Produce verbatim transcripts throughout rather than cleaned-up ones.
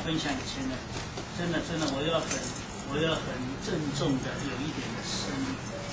分享以前呢，真的真的我要很我要很郑重的有一点的声明，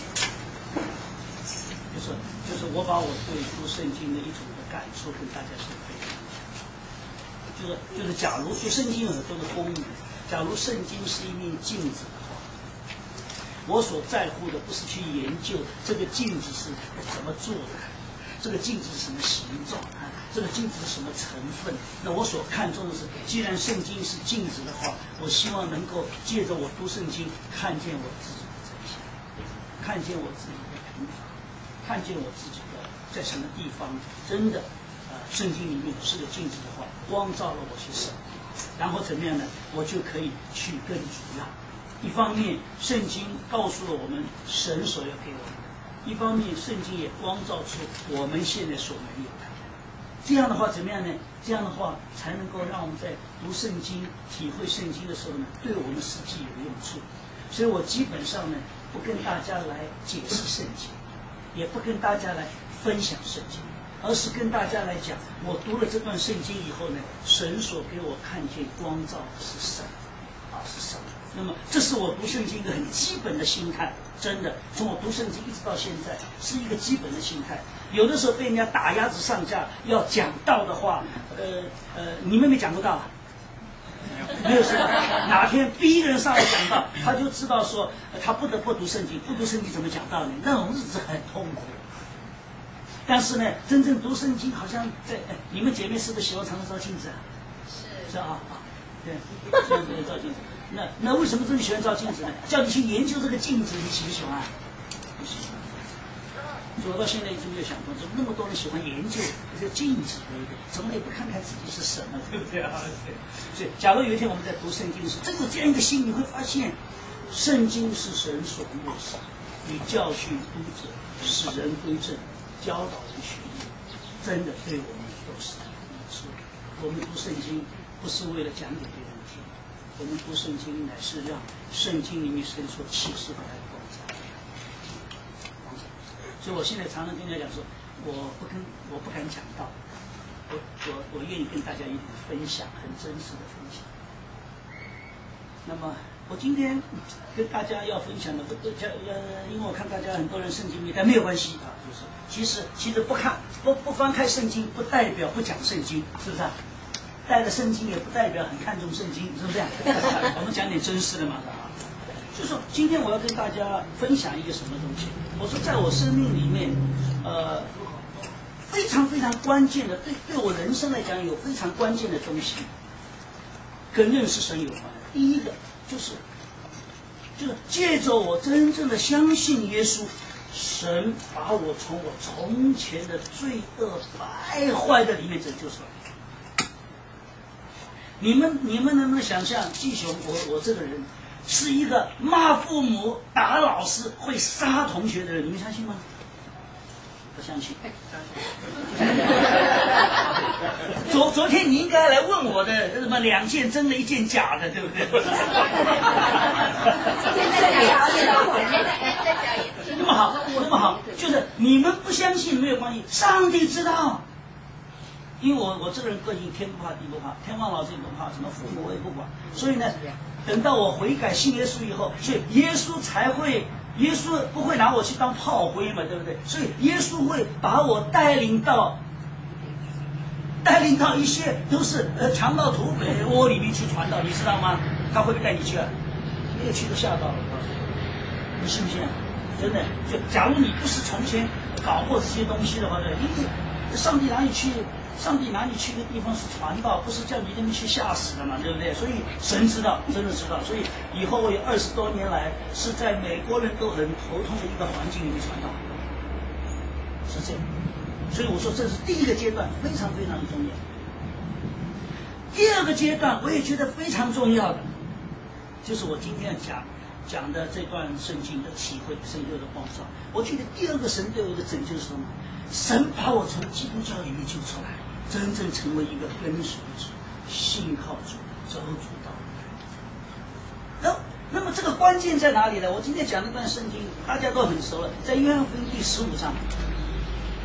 就是就是我把我对读圣经的一种的感触跟大家说分享，就是就是假如就圣经有很多的公理，假如圣经是一面镜子的话，我所在乎的不是去研究这个镜子是怎么做的，这个镜子是什么形状啊，这个镜子是什么成分。那我所看重的是，既然圣经是镜子的话，我希望能够借着我读圣经，看见我自己的真相，看见我自己的贫乏，看见我自己的在什么地方真的，呃，圣经里面是个镜子的话，光照了我些什么，然后怎么样呢？我就可以去更主要。一方面，圣经告诉了我们神所要给我们的；一方面，圣经也光照出我们现在所没有的。这样的话，怎么样呢？这样的话，才能够让我们在读圣经、体会圣经的时候呢，对我们实际有用处。所以我基本上呢，不跟大家来解释圣经，也不跟大家来分享圣经，而是跟大家来讲，我读了这段圣经以后呢，神所给我看见光照的是什么啊？是什么？那么，这是我读圣经一个很基本的心态，真的，从我读圣经一直到现在，是一个基本的心态。有的时候被人家打鸭子上架，要讲道的话，呃呃，你们没讲过道啊？没有是吧？哪天逼人上来讲道，他就知道说他不得不读圣经，不读圣经怎么讲道呢？那种日子很痛苦。但是呢，真正读圣经，好像在、哎、你们姐妹是不是喜欢常常照镜子啊？是是啊啊，对，喜欢照镜子。那那为什么这么喜欢照镜子呢？叫你去研究这个镜子，你喜不喜欢？不喜欢。所以我到现在一直没有想通，怎么那么多人喜欢研究这个镜子，对不对？怎么也不看看自己是什么，对不对啊？对。所以，假如有一天我们在读圣经的时候，真有这样一个心，你会发现，圣经是神所默示，以教训读者，使人归正，教导人学艺，真的对我们都是益处。我们读圣经不是为了讲给别人听，我们读圣经乃是让圣经里面神所启示的来光照。所以我现在常常跟人家讲说，我不跟我不敢讲道，我我我愿意跟大家一起分享，很真实的分享。那么我今天跟大家要分享的，不不呃，因为我看大家很多人圣经没带，没有关系啊，就是其实其实不看不不翻开圣经，不代表不讲圣经，是不是啊？带着圣经也不代表很看重圣经，是不是这样？我们讲点真实的嘛，就是说今天我要跟大家分享一个什么东西？我说在我生命里面，呃，非常非常关键的，对对我人生来讲有非常关键的东西，跟认识神有关。第一个就是就是借着我真正的相信耶稣，神把我从我从前的罪恶败坏的里面拯救出来。你们你们能不能想象，季雄，我我这个人是一个骂父母、打老师、会杀同学的人，你们相信吗？不相信。昨昨天你应该来问我的什么两件真的，一件假的，对不对？那么好，那么好，就是你们不相信没有关系，上帝知道。因为我我这个人个性天不怕地不怕，天王老子也不怕，什么父母我也不管，所以呢，等到我悔改信耶稣以后，所以耶稣才会，耶稣不会拿我去当炮灰嘛，对不对？所以耶稣会把我带领到，带领到一些都是呃强盗土匪窝里面去传道，你知道吗？他会不会带你去啊？没有去都吓到了，我告诉你，你信不信啊？真的，就假如你不是从前搞过这些东西的话呢，你上帝哪里去？上帝哪里去的地方是传道，不是叫你这么去吓死的嘛，对不对？所以神知道，真的知道。所以以后我有二十多年来是在美国人都很头痛的一个环境里面传道，是这样。所以我说这是第一个阶段，非常非常重要。第二个阶段我也觉得非常重要的，就是我今天讲讲的这段圣经的体会，神对我的光照。我觉得第二个神对我的拯救是什么？神把我从基督教里面救出来，真正成为一个跟随主、信靠主、走主道的人。那那么这个关键在哪里呢？我今天讲那段圣经大家都很熟了，在约翰福音第十五章。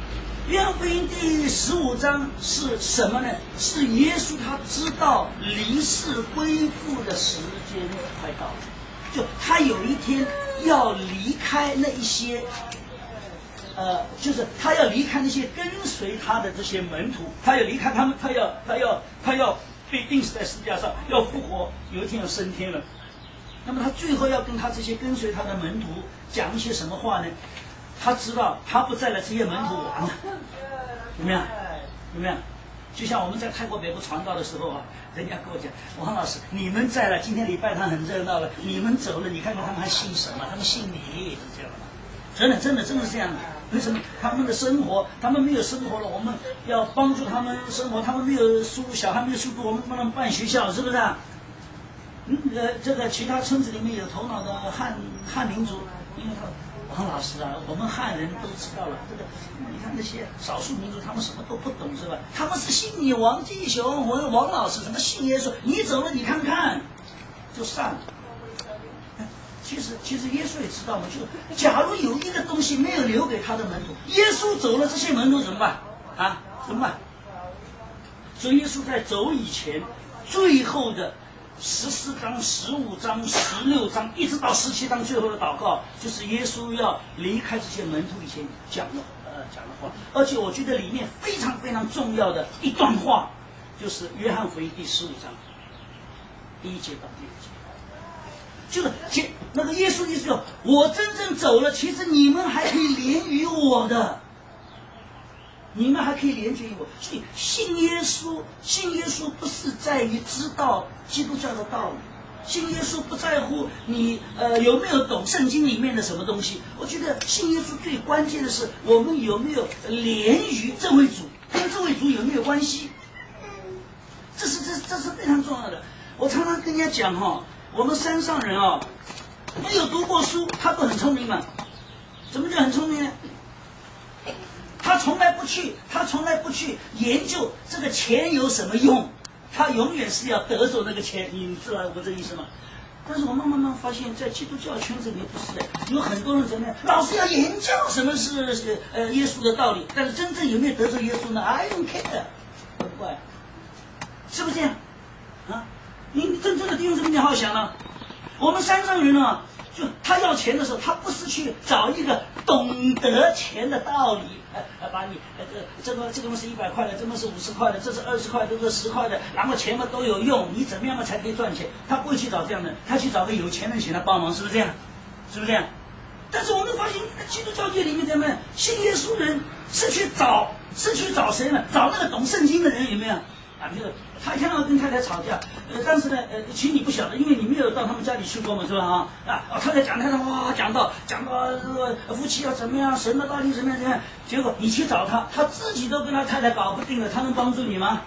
约翰福音第十五章是什么呢？是耶稣他知道离世归父的时间快到了，就他有一天要离开那一些，呃，就是他要离开那些跟随他的这些门徒，他要离开他们，他要他要他要被钉死在十字架上，要复活，有一天要升天了。那么他最后要跟他这些跟随他的门徒讲一些什么话呢？他知道他不在了，这些门徒完了，有没有？有没有？就像我们在泰国北部传道的时候啊，人家跟我讲，王老师，你们在了，今天礼拜堂很热闹了，你们走了，你看看他们还信什么？他们信你，是这样的。真的，真的，真的是这样的。为什么？他们的生活，他们没有生活了，我们要帮助他们生活。他们没有书，小孩没有书读，我们帮他们办学校，是不是啊？嗯，呃，这个其他村子里面有头脑的汉汉民族，因为他。王老师啊，我们汉人都知道了，这个你看那些少数民族，他们什么都不懂，是吧？他们是信你王继雄或者王老师，什么信耶稣，你走了你看看，就散了。其实其实耶稣也知道嘛，就假如有一个东西没有留给他的门徒，耶稣走了，这些门徒怎么办啊？怎么办？所以耶稣在走以前，最后的十四章、十五章、十六章，一直到十七章最后的祷告，就是耶稣要离开这些门徒以前讲的呃讲的话。而且我觉得里面非常非常重要的一段话，就是约翰福音第十五章第一节到第五节，就是前那个耶稣意思说，我真正走了，其实你们还可以连于我的。你们还可以连接于我，所以信耶稣，信耶稣不是在于知道基督教的道理，信耶稣不在乎你呃有没有懂圣经里面的什么东西。我觉得信耶稣最关键的是我们有没有连于这位主，跟这位主有没有关系，这是这这是非常重要的。我常常跟人家讲哈、哦，我们山上人啊、哦，没有读过书，他不很聪明吗？怎么叫很聪明呢？他从来不去，他从来不去研究这个钱有什么用，他永远是要得走那个钱，你知道我这意思吗？但是我慢慢慢发现，在基督教圈子里面不是的，有很多人怎么样，老是要研究什么是呃耶稣的道理，但是真正有没有得罪耶稣呢 ？I don't care， 很怪，是不是这样？啊，你真正的弟兄姊妹，你好好想啊，我们山上人啊，就他要钱的时候，他不是去找一个懂得钱的道理。呃，把你呃这个这个嘛是一百块的，这个是五十块的，这是二十块的，这是十块的，然后钱嘛都有用，你怎么样嘛才可以赚钱？他不会去找这样的，他去找个有钱人请他帮忙，是不是这样？是不是这样？但是我们发现，基督教界里面怎么样？信耶稣人是去找，是去找谁呢？找那个懂圣经的人，有没有？啊，就是他一天到晚跟太太吵架，呃，但是呢，呃，其实你不晓得，因为你没有到他们家里去过嘛，是吧？啊啊，太太讲太太哇，讲到讲到这个夫妻要怎么样，神的道理怎么样怎么样，结果你去找他，他自己都跟他太太搞不定了，他能帮助你吗？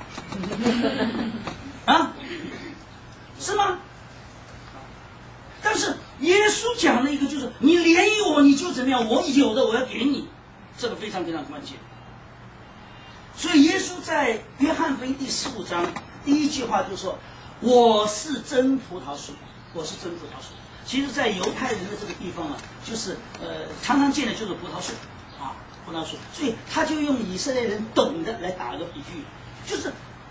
啊，是吗？但是耶稣讲了一个，就是你连于我，你就怎么样，我有的我要给你，这个非常非常关键。所以耶稣在约翰福音第十五章第一句话就说：“我是真葡萄树，我是真葡萄树。”其实，在犹太人的这个地方啊，就是呃常常见的就是葡萄树啊，葡萄树。所以他就用以色列人懂的来打一个比喻，就是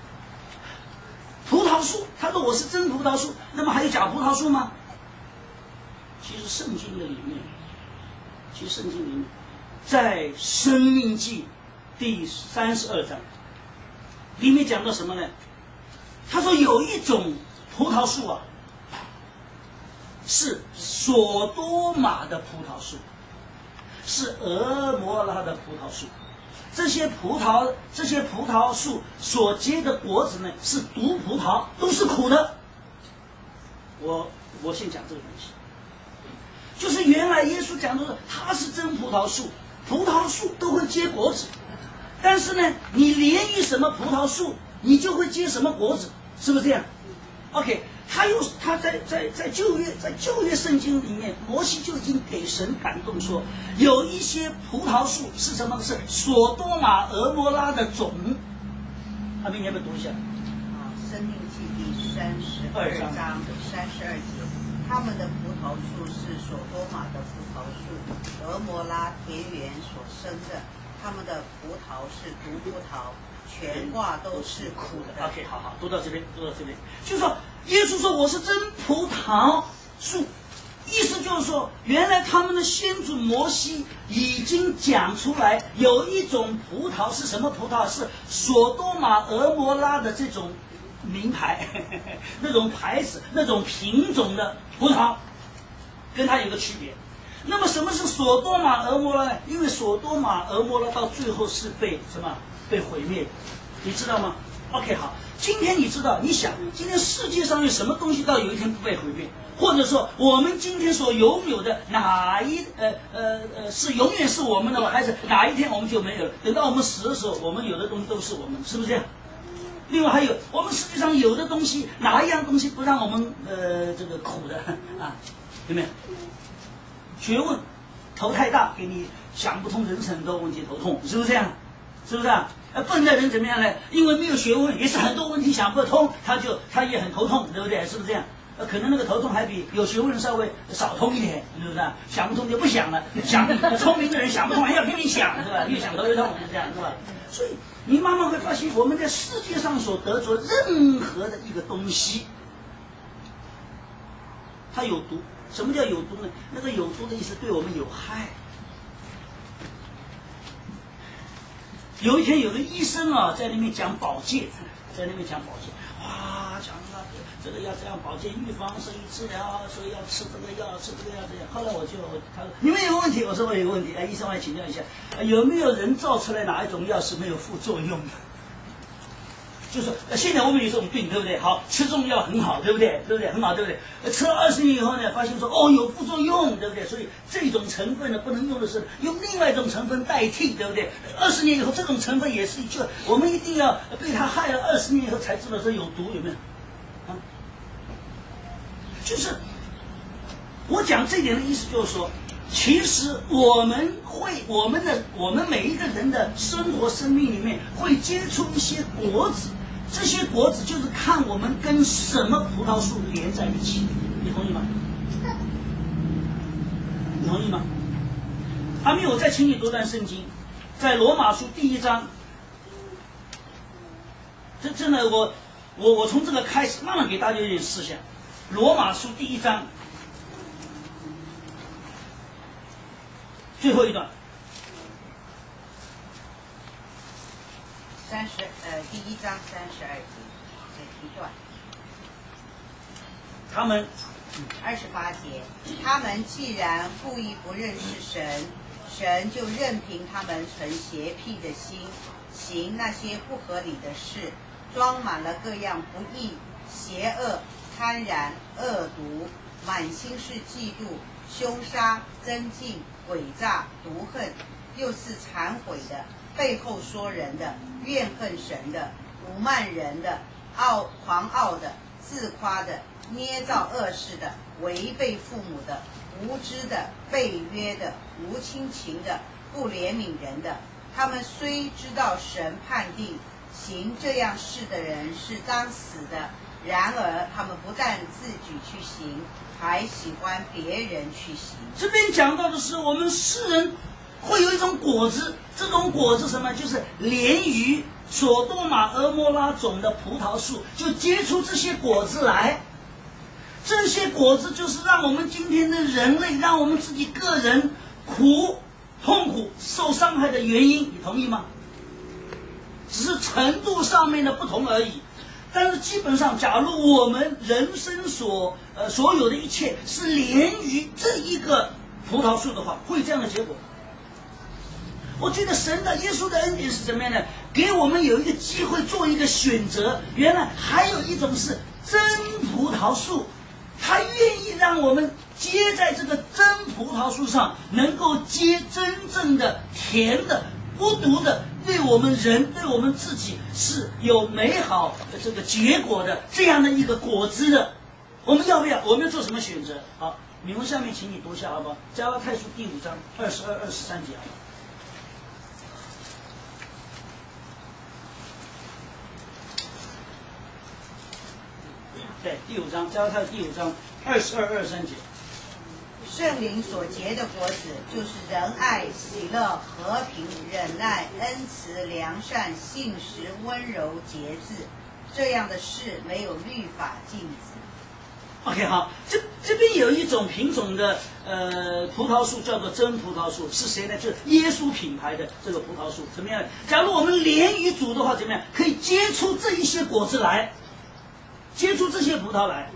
葡萄树。他说我是真葡萄树，那么还有假葡萄树吗？其实圣经的里面，其实圣经里面，在申命记第三十二章里面讲到什么呢？他说有一种葡萄树啊，是索多玛的葡萄树，是俄摩拉的葡萄树。这些葡萄，这些葡萄树所结的果子呢，是毒葡萄，都是苦的。我我先讲这个东西，就是原来耶稣讲的是，他是真葡萄树，葡萄树都会结果子。但是呢，你连于什么葡萄树，你就会结什么果子，是不是这样 ？OK， 他又他在在在旧约在旧约圣经里面，摩西就已经给神感动说，有一些葡萄树是什么？是索多玛、俄摩拉的种。阿明，你要不要读一下？ 啊，《申命记》第三十二章三十二节，他们的葡萄树是索多玛的葡萄树，俄摩拉田园所生的。 他们的葡萄是毒葡萄，全挂都是苦的。 OK， 好好，读到这边，读到这边，就是说，耶稣说我是真葡萄树，意思就是说，原来他们的先祖摩西已经讲出来，有一种葡萄是什么葡萄？是索多玛、俄摩拉的这种名牌，那种牌子、那种品种的葡萄，跟它有个区别。那么什么是索多玛、俄摩拉呢？因为索多玛、俄摩拉到最后是被什么被毁灭的，你知道吗 ？OK， 好，今天你知道，你想，今天世界上有什么东西到有一天不被毁灭？或者说，我们今天所拥有的哪一呃呃呃是永远是我们的吗？还是哪一天我们就没有了？等到我们死的时候，我们有的东西都是我们，是不是这样？另外还有，我们世界上有的东西，哪一样东西不让我们呃这个苦的啊？有没有？学问头太大，给你想不通人生很多问题头痛，是不是这样？是不是啊？呃，笨的人怎么样呢？因为没有学问，也是很多问题想不通，他就他也很头痛，对不对？是不是这样？呃，可能那个头痛还比有学问稍微少痛一点，是不是啊？想不通就不想了，想聪明的人想不通还要拼命想，是吧？越想头越痛，是这样，是吧？所以你慢慢会发现，我们在世界上所得着任何的一个东西，它有毒。什么叫有毒呢？那个有毒的意思对我们有害。有一天有个医生啊，在那边讲保健，在那边讲保健，哇，讲啊，这个要这样保健预防，所以治疗，所以要吃这个药，吃这个药这样。后来我就他说你们有问题，我说我有个问题，哎，医生我来请教一下，有没有人造出来哪一种药是没有副作用的？就是说，现在我们有这种病，对不对？好，吃中药很好，对不对？对不对？很好，对不对？吃了二十年以后呢，发现说，哦，有副作用，对不对？所以这种成分呢，不能用的是用另外一种成分代替，对不对？二十年以后，这种成分也是就我们一定要被它害了，二十年以后才知道说有毒，有没有？啊，就是我讲这点的意思，就是说。其实我们会，我们的我们每一个人的生活生命里面会接触一些果子，这些果子就是看我们跟什么葡萄树连在一起，你同意吗？你同意吗？阿密，我再请你读段圣经，在罗马书第一章。这真的，我我我从这个开始，慢慢给大家有点思想。罗马书第一章。最后一段， 三十呃第一章三十二节这一段， 他们二十八节，他们既然故意不认识神，神就任凭他们存邪僻的心，行那些不合理的事，装满了各样不义、邪恶、贪婪、恶毒，满心是嫉妒、凶杀、争竞、诡诈、毒恨，又是残毁的，背后说人的，怨恨神的，侮慢人的，傲狂傲的，自夸的，捏造恶事的，违背父母的，无知的，背约的，无亲情的，不怜悯人的。他们虽知道神判定行这样事的人是当死的，然而他们不但自己去行，还喜欢别人去行。 这边讲到的是我们世人会有一种果子，这种果子什么？就是连于索多玛、俄摩拉种的葡萄树，就结出这些果子来。这些果子就是让我们今天的人类，让我们自己个人苦、痛苦、受伤害的原因，你同意吗？只是程度上面的不同而已。但是基本上，假如我们人生所呃所有的一切是连于这一个葡萄树的话，会这样的结果。我觉得神的耶稣的恩典是怎么样的？给我们有一个机会做一个选择。原来还有一种是真葡萄树，他愿意让我们结在这个真葡萄树上，能够结真正的甜的、不毒的。对我们人，对我们自己是有美好的这个结果的这样的一个果子的，我们要不要？我们要做什么选择？好，你们下面请你读一下好不好？加拉太书第五章二十二、二十三节好不好？对，第五章，加拉太书第五章二十二、二十三节。 圣灵所结的果子，就是仁爱、喜乐、和平、忍耐、恩慈、良善、信实、温柔、节制。这样的事没有律法禁止。 OK， 好，这这边有一种品种的呃葡萄树叫做真葡萄树，是谁呢？就是耶稣品牌的这个葡萄树。怎么样？假如我们连于主的话，怎么样？可以结出这一些果子来，结出这些葡萄来。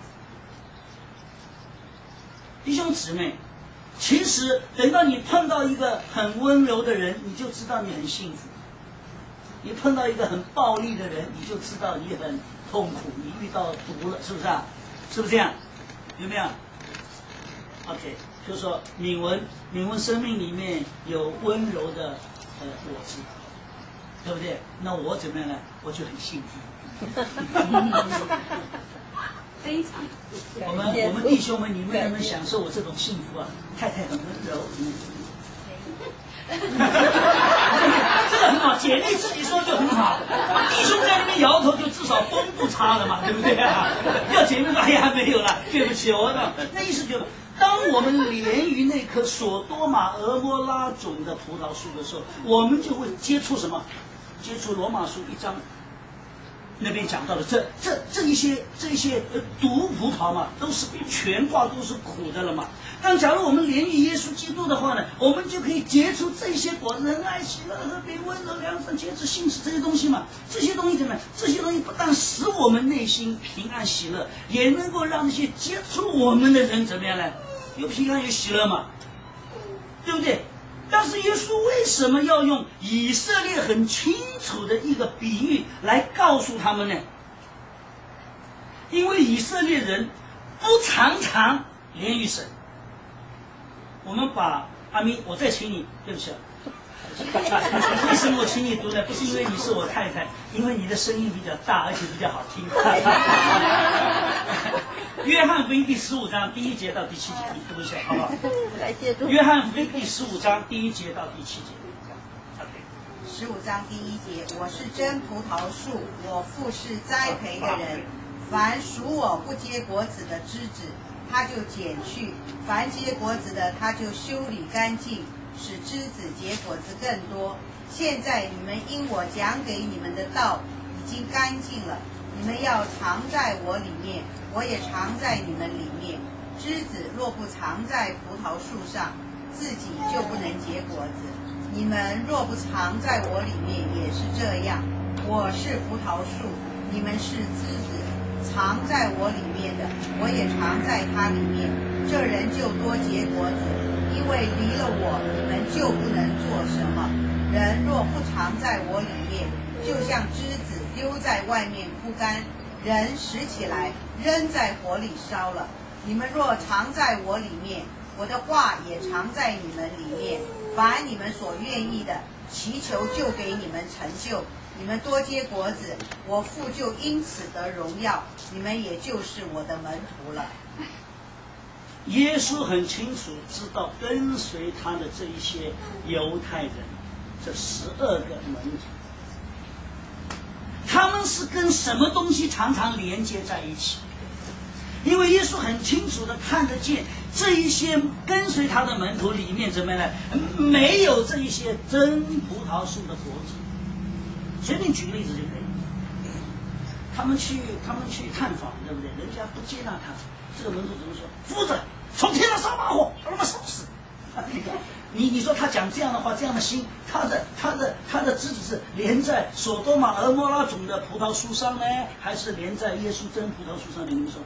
弟兄姊妹，其实等到你碰到一个很温柔的人，你就知道你很幸福；你碰到一个很暴力的人，你就知道你很痛苦，你遇到毒了，是不是啊？是不是这样？有没有 ？OK， 就是说敏文，敏文生命里面有温柔的呃果子，对不对？那我怎么样呢？我就很幸福。 非常。 我们我们弟兄们，你们能不能享受我这种幸福啊？太太很温柔。嗯这个很好，姐妹自己说就很好，弟兄在那边摇头，就至少风不差了嘛，对不对啊？要姐妹说，哎呀没有了，对不起，我呢，那意思就是，当我们连于那棵索多玛俄摩拉种的葡萄树的时候，我们就会接触什么？接触罗马书一章那边讲到的这这这一些这一些呃毒葡萄嘛，都是全挂都是苦的了嘛。但假如我们连于耶稣基督的话呢，我们就可以结出这些果子，仁爱、喜乐、和平、温柔、良善、节制、信实这些东西嘛。这些东西怎么样？这些东西不但使我们内心平安喜乐，也能够让那些接触我们的人怎么样呢？有平安有喜乐嘛，对不对？但是耶稣为什么要用以色列很清楚的一个比喻来告诉他们呢？因为以色列人不常常连于神。我们把阿咪，我再请你，对不起啊。为什么我请你读呢？不是因为你是我太太，因为你的声音比较大，而且比较好听。约翰福音第十五章第一节到第七节，你读一下好不好？约翰福音第十五章第一节到第七节。 十五章第一节，我是真葡萄树，我父是栽培的人。凡属我不结果子的枝子，他就剪去；凡结果子的，他就修理干净，使枝子结果子更多。现在你们因我讲给你们的道已经干净了，你们要藏在我里面，我也藏在你们里面。枝子若不藏在葡萄树上，自己就不能结果子。你们若不藏在我里面，也是这样。我是葡萄树，你们是枝子。藏在我里面的，我也藏在他里面，这人就多结果子，因为离了我，你们就不能做什么。人若不藏在我里面，就像枝子丢在外面枯干，人拾起来扔在火里烧了。你们若藏在我里面，我的话也藏在你们里面，凡你们所愿意的，祈求就给你们成就。你们多结果子，我父就因此得荣耀，你们也就是我的门徒了。 耶稣很清楚知道跟随他的这一些犹太人，这十二个门徒，他们是跟什么东西常常连接在一起？因为耶稣很清楚的看得见这一些跟随他的门徒里面怎么样呢？没有这一些真葡萄树的果子。随便举个例子就可以。他们去，他们去探访，对不对？人家不接纳他，这个门徒怎么说？夫子，从天上烧把火，把他们烧死。你你说他讲这样的话，这样的心，他的他的他的枝子是连在索多玛俄摩拉种的葡萄树上呢，还是连在耶稣真葡萄树上？你们说？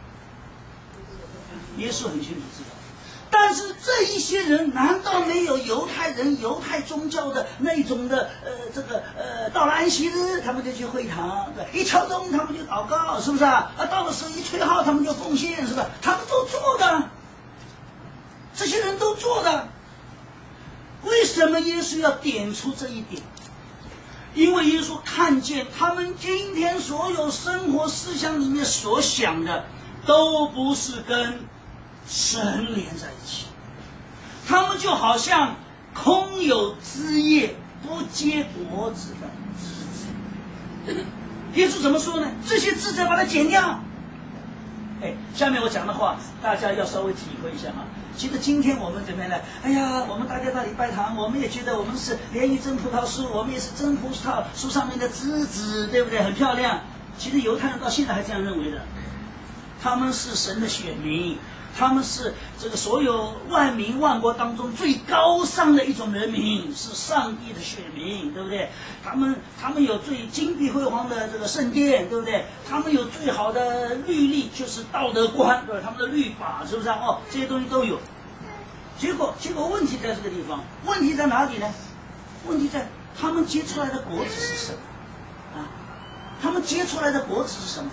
耶稣很清楚知道。但是这一些人难道没有犹太人犹太宗教的那种的呃这个呃到了安息日他们就去会堂，一敲钟他们就祷告，是不是啊？啊到了时候一吹号他们就奉献，是吧？他们都做的，这些人都做的。为什么耶稣要点出这一点？因为耶稣看见他们今天所有生活思想里面所想的都不是跟神连在一起，他们就好像空有枝叶不结果子的枝子。耶稣怎么说呢？这些枝子把它剪掉。 哎，下面我讲的话，大家要稍微体会一下啊。其实今天我们怎么样呢？哎呀，我们大家到礼拜堂，我们也觉得我们是莲于真葡萄树，我们也是真葡萄树上面的枝子，对不对？很漂亮。其实犹太人到现在还这样认为的，他们是神的选民，他们是这个所有万民万国当中最高尚的一种人民，是上帝的选民，对不对？他们他们有最金碧辉煌的这个圣殿，对不对？他们有最好的律例，就是道德观，对吧？他们的律法是不是啊？哦，这些东西都有。结果结果问题在这个地方，问题在哪里呢？问题在他们结出来的果子是什么啊？他们结出来的果子是什么？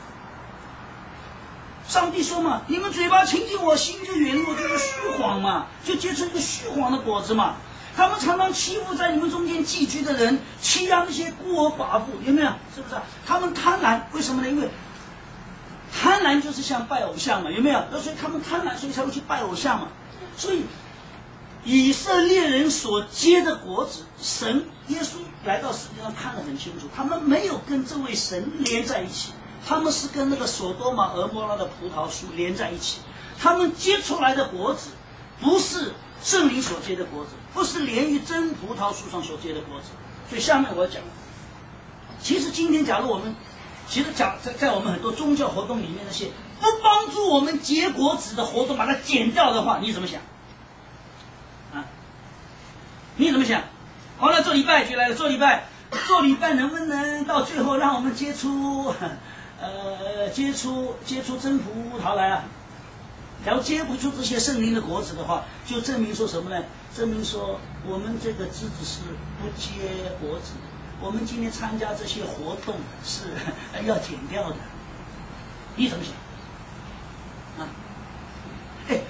上帝说嘛，你们嘴巴亲近我，心就远离我，就是虚谎嘛，就结出一个虚谎的果子嘛。他们常常欺负在你们中间寄居的人，欺压那些孤儿寡妇，有没有？是不是？他们贪婪，为什么呢？因为贪婪就是像拜偶像嘛，有没有？所以他们贪婪，所以才会去拜偶像嘛。所以以色列人所结的果子，神耶稣来到世界上看得很清楚，他们没有跟这位神连在一起。他们是跟那个索多玛俄摩拉的葡萄树连在一起，他们结出来的果子不是圣灵所结的果子，不是连于真葡萄树上所结的果子。所以下面我讲，其实今天假如我们，其实讲在在我们很多宗教活动里面那些不帮助我们结果子的活动，把它剪掉的话，你怎么想？啊？你怎么想？好了，做礼拜就来了，做礼拜，做礼拜能不能到最后让我们结出？呃，结出结出真葡萄来啊！假如结不出这些圣灵的果子的话，就证明说什么呢？证明说我们这个枝子是不结果子的。我们今天参加这些活动是要剪掉的。你怎么想？啊？哎，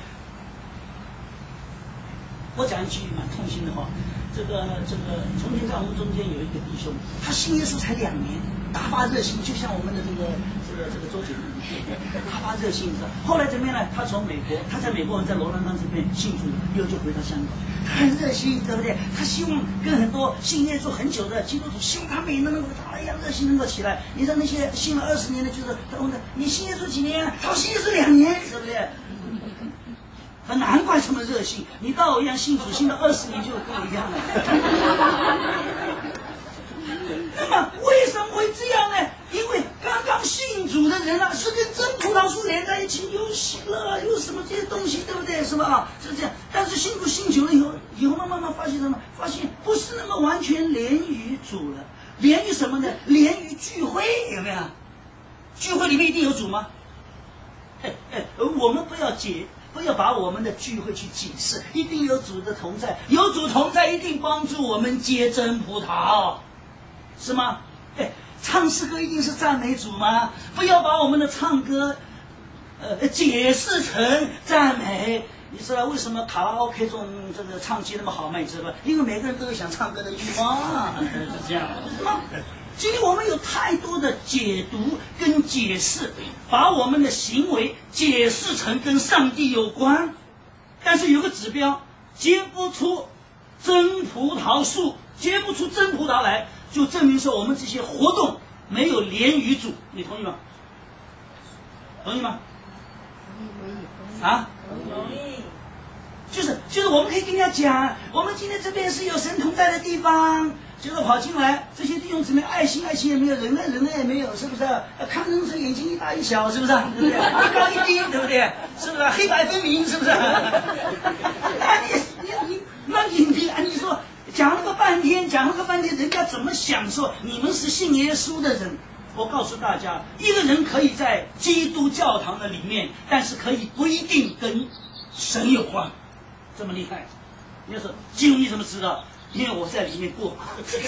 我讲一句蛮痛心的话，这个这个，从前在我们中间有一个弟兄，他信耶稣才两年。大发热心，就像我们的这个这个这个周姐妹，大发热心，知道？后来怎么样呢？他从美国，他在美国人在罗兰冈这边信主，又就回到香港，他很热心，对不对？他希望跟很多信耶稣很久的基督徒，希望他们也能够他一样热心能够起来。你说那些信了二十年的，就是他问他，你信耶稣几年啊？他说信耶稣两年，对不对？他难怪这么热心，你到我一样信主，信了二十年就跟我一样了。那么为什么会这样呢？因为刚刚信主的人啊，是跟真葡萄树连在一起，有喜乐，有什么这些东西，对不对？是吧？啊，是这样。但是信主信久了以后，以后慢慢慢发现什么？发现不是那么完全连于主了，连于什么呢？连于聚会，有没有？聚会里面一定有主吗？哎哎，我们不要解。不要把我们的聚会去解释，一定有主的同在，有主同在一定帮助我们结真葡萄，是吗？哎，唱诗歌一定是赞美主吗？不要把我们的唱歌，呃，解释成赞美。你知道为什么卡拉 OK 这种这个唱机那么好吗？你知道吧？因为每个人都有想唱歌的欲望，是这样，是吗？今天我们有太多的解读跟解释，把我们的行为解释成跟上帝有关，但是有个指标，结不出真葡萄树，结不出真葡萄来，就证明说我们这些活动没有连于主，你同意吗？同意吗？啊？同意。就是就是我们可以跟人家讲，我们今天这边是有神同在的地方。结果跑进来，这些弟兄姊妹爱心爱心也没有，人类人类也没有，是不是？看人是眼睛一大一小，是不是？对不对？一高一低，对不对？是不是？黑白分明，是不是？那你你你，那你你你说讲了个半天，讲了个半天，人家怎么想说你们是信耶稣的人？我告诉大家，一个人可以在基督教堂的里面，但是可以不一定跟神有关，这么厉害。你要说基督你怎么知道？因为我在里面过，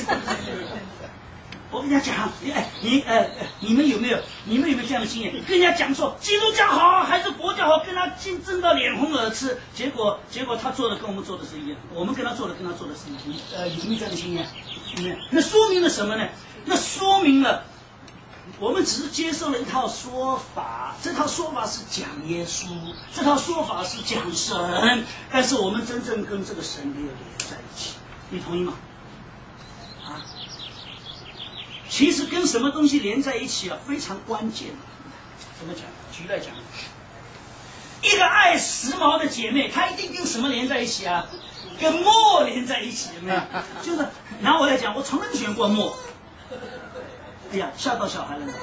我跟人家讲，哎，你呃，你们有没有，你们有没有这样的经验？跟人家讲说基督教好还是国教好，跟他竞争到脸红耳赤，结果结果他做的跟我们做的是一样，我们跟他做的跟他做的是一样，你呃有没有这样的经验？有没有？那说明了什么呢？那说明了我们只是接受了一套说法，这套说法是讲耶稣，这套说法是讲神，但是我们真正跟这个神没有连在一起。你同意吗？啊，其实跟什么东西连在一起啊，非常关键。 怎么讲？举例来讲，一个爱时髦的姐妹，她一定跟什么连在一起啊？跟墨连在一起，有没有？就是，然后我来讲，我从来不喜欢灌墨。哎呀，吓到小孩了。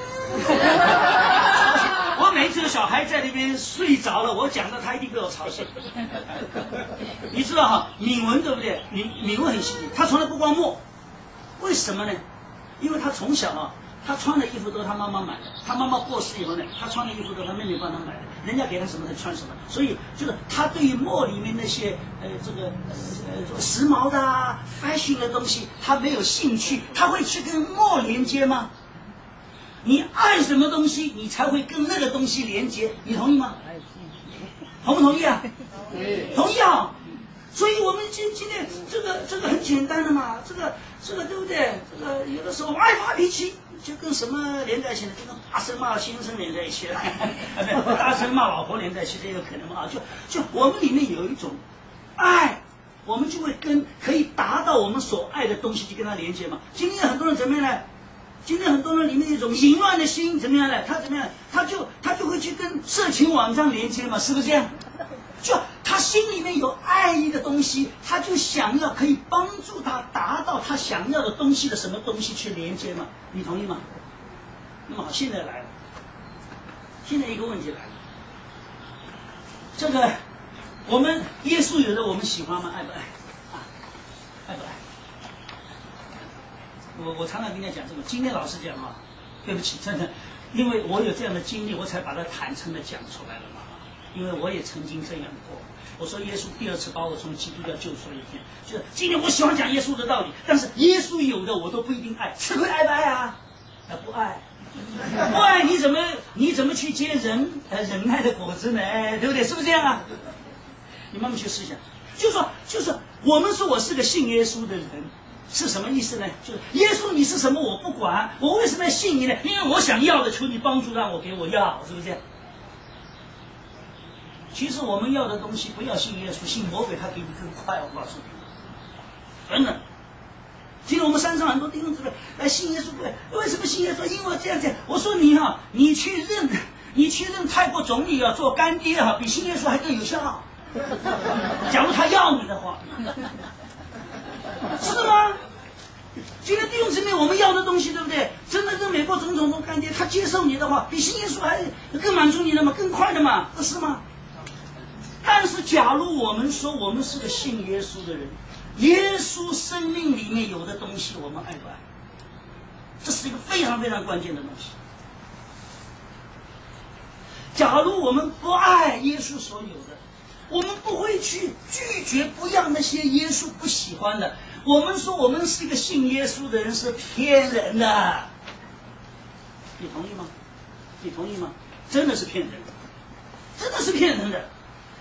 我每一次有小孩在那边睡着了，我讲的他一定被我吵醒。你知道哈，敏文对不对？敏敏文很细腻，他从来不灌墨，为什么呢？因为他从小啊，他穿的衣服都是他妈妈买的。他妈妈过世以后呢，他穿的衣服都是他妹妹帮他买的，人家给他什么他穿什么。所以就是他对于墨里面那些呃这个呃时髦的啊、fashion 的东西，他没有兴趣。他会去跟墨连接吗？你爱什么东西，你才会跟那个东西连接，你同意吗？同不同意啊？同意啊！所以我们今今天这个这个很简单的嘛，这个这个对不对？这个有的时候我爱发脾气，就跟什么连在一起呢？就跟大声骂先生连在一起了，大声骂老婆连在一起，这有可能吗？就就我们里面有一种爱，我们就会跟可以达到我们所爱的东西，就跟它连接嘛。今天很多人怎么样呢？今天很多人里面有一种淫乱的心，怎么样呢？他怎么样？他就他就会去跟色情网站连接嘛，是不是这样？就他心里面有爱意的东西，他就想要可以帮助他达到他想要的东西的什么东西去连接嘛？你同意吗？那么好，现在来了，现在一个问题来了，这个我们耶稣有的我们喜欢吗？爱不爱？啊，爱不爱？我我常常跟人家讲这个，今天老实讲啊，对不起，真的，因为我有这样的经历，我才把它坦诚的讲出来了嘛。因为我也曾经这样过。我说耶稣第二次把我从基督教救出了一天，就是今天我喜欢讲耶稣的道理，但是耶稣有的我都不一定爱，吃亏爱不爱啊？啊，不爱，不爱你怎么你怎么去结忍呃忍耐的果子呢？对不对？是不是这样啊？你慢慢去思想，就说就说我们说我是个信耶稣的人。是什么意思呢？就是耶稣你是什么我不管，我为什么要信你呢？因为我想要的，求你帮助让我给我要，是不是这样？其实我们要的东西不要信耶稣，信魔鬼他给你更快，我告诉你，真的。今天我们山上很多弟兄姊妹来信耶稣，为什么信耶稣？因为这样子，我说你哈、啊，你去认，你去认泰国总理啊做干爹哈、啊，比信耶稣还更有效。假如他要你的话。是吗？今天弟兄姊妹，我们要的东西，对不对？真的跟美国总统做干爹，他接受你的话，比信耶稣还更满足你的嘛，更快的嘛，不是吗？但是，假如我们说我们是个信耶稣的人，耶稣生命里面有的东西，我们爱不爱？这是一个非常非常关键的东西。假如我们不爱耶稣所有的，我们不会去拒绝不要那些耶稣不喜欢的。我们说我们是一个信耶稣的人是骗人的，你同意吗？你同意吗？真的是骗人的，真的是骗人的。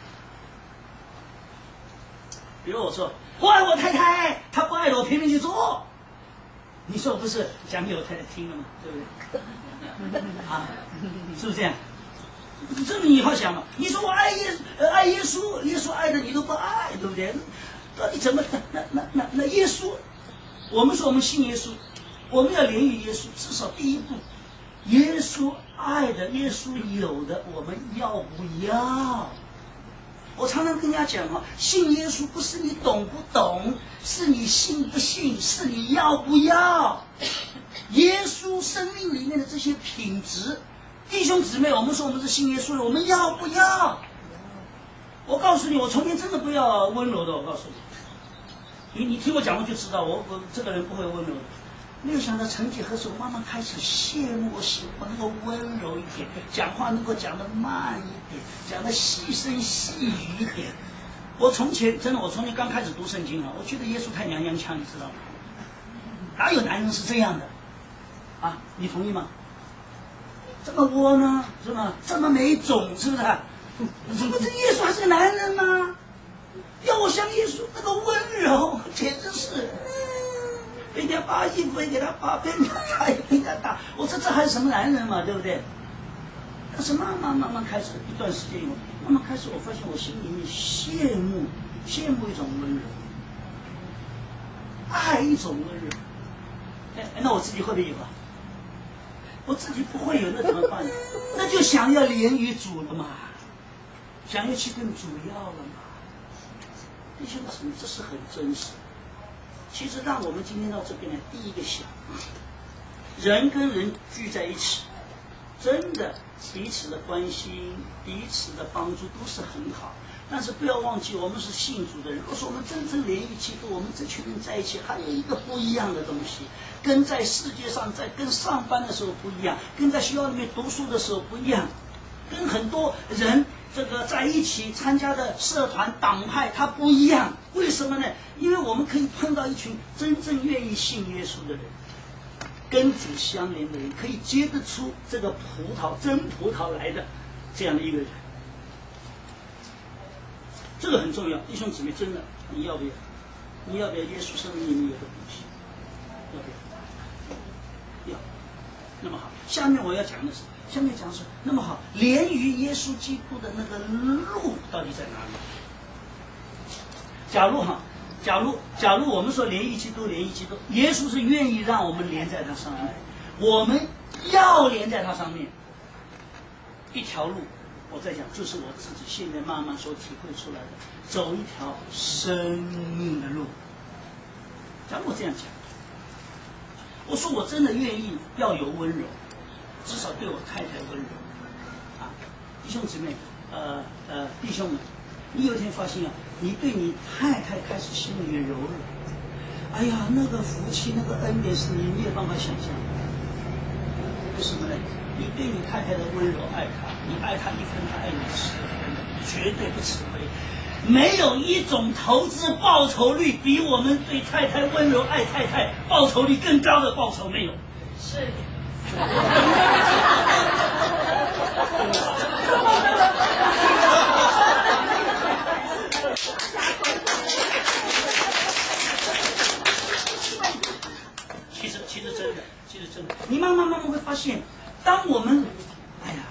比如我说我爱我太太，她不爱我，偏偏去做，你说我不是讲给我太太听了吗？对不对？啊，是不是这样？这你好想嘛？你说我爱耶呃爱耶稣，耶稣爱的你都不爱，对不对？到底怎么？那那那那耶稣，我们说我们信耶稣，我们要连于耶稣，至少第一步，耶稣爱的，耶稣有的，我们要不要？我常常跟人家讲啊，信耶稣不是你懂不懂，是你信不信，是你要不要。耶稣生命里面的这些品质，弟兄姊妹，我们说我们是信耶稣的，我们要不要？我告诉你，我从前真的不要温柔的，我告诉你。你你听我讲，我就知道我我这个人不会温柔的。没有想到，曾几何时，我慢慢开始羡慕，我喜欢能够温柔一点，讲话能够讲得慢一点，讲得细声细语一点。我从前真的，我从前刚开始读圣经啊，我觉得耶稣太娘娘腔，你知道吗？哪有男人是这样的？啊，你同意吗？这么窝呢，是吧？这么没种，是不是？怎么这耶稣还是个男人吗？要我像耶稣那个温柔，简直是，嗯，人家把衣服给他扒，被人家打也被人家打，我说这还是什么男人嘛，对不对？但是慢慢慢慢开始一段时间以后，慢慢开始我发现我心里面羡慕羡慕一种温柔，爱一种温柔。哎，那我自己会不会有啊？ 我自己不会有，那怎么办？那就想要连于主了嘛，想要去跟主要了嘛。弟兄姊妹，这是很真实。其实让我们今天到这边来，第一个想，人跟人聚在一起，真的彼此的关心、彼此的帮助都是很好。但是不要忘记，我们是信主的人。如果说我们真正连于基督，我们这群人在一起，还有一个不一样的东西，跟在世界上、在跟上班的时候不一样，跟在学校里面读书的时候不一样，跟很多人这个在一起参加的社团、党派，它不一样。为什么呢？因为我们可以碰到一群真正愿意信耶稣的人，跟主相连的人，可以结得出这个葡萄真葡萄来的这样的一个人。这个很重要，弟兄姊妹，真的，你要不要？你要不要耶稣生命里面有的东西？要不要？要。那么好，下面我要讲的是，下面讲的是，那么好，连于耶稣基督的那个路到底在哪里？假如哈，假如假如我们说连于基督，连于基督，耶稣是愿意让我们连在他上面，我们要连在他上面，一条路。我在讲，就是我自己现在慢慢所体会出来的，走一条生命的路。假如我这样讲，我说我真的愿意要有温柔，至少对我太太温柔。啊，弟兄姊妹，呃呃，弟兄们，你有一天发现啊，你对你太太开始心里面柔软，哎呀，那个福气，那个恩典是你没有办法想象的。为什么呢？你对你太太的温柔爱她，你爱她一分，她爱你十分，绝对不吃亏。没有一种投资报酬率比我们对太太温柔爱太太报酬率更高的报酬没有。 是。 其实，其实真的，其实真的，你慢慢慢慢会发现。当我们，哎呀，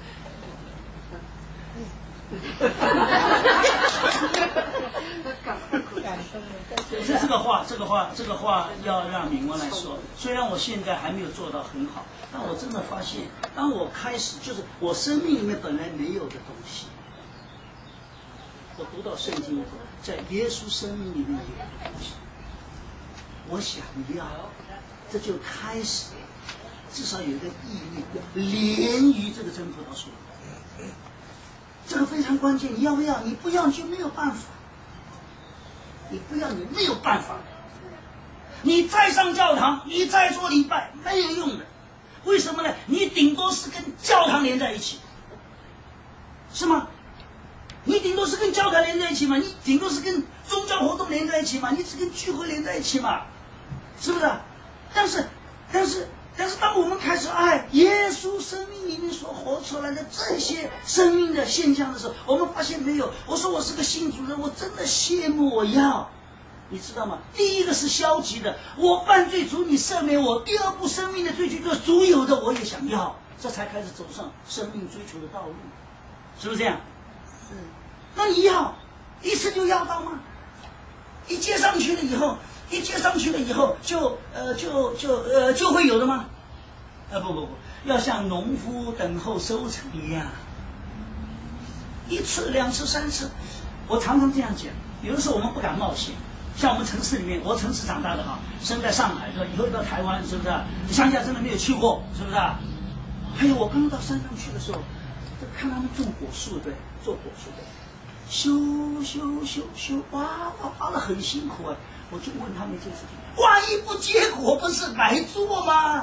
这这个话，这个话，这个话要让敏文来说。虽然我现在还没有做到很好，但我真的发现，当我开始，就是我生命里面本来没有的东西，我读到圣经以后，在耶稣生命里面有的东西，我想要，这就开始。至少有一个意义，连于这个真葡萄树，这个非常关键。你要不要？你不要就没有办法。你不要，你没有办法。你再上教堂，你再做礼拜，没有用的。为什么呢？你顶多是跟教堂连在一起，是吗？你顶多是跟教堂连在一起嘛？你顶多是跟宗教活动连在一起嘛？你只跟聚会连在一起嘛？是不是？但是，但是。但是当我们开始爱耶稣生命里面所活出来的这些生命的现象的时候，我们发现没有？我说我是个信主人，我真的羡慕，我要，你知道吗？第一个是消极的，我犯罪主你赦免我；第二步生命的追求就是主有的我也想要，这才开始走上生命追求的道路，是不是这样？ 是。 那你要一次就要到吗？一接上去了以后。一接上去了以后，就呃就就呃就会有的吗？呃不不不，要像农夫等候收成一样，一次、两次、三次。我常常这样讲，有的时候我们不敢冒险。像我们城市里面，我城市长大的哈，生在上海，是吧？以后到台湾，是不是？乡下真的没有去过，是不是？还有我刚刚到山上去的时候，看他们种果树，对，做果树的，修修修修，哇哇挖得很辛苦啊。我就问他们一件事情：万一不结果，不是白做吗？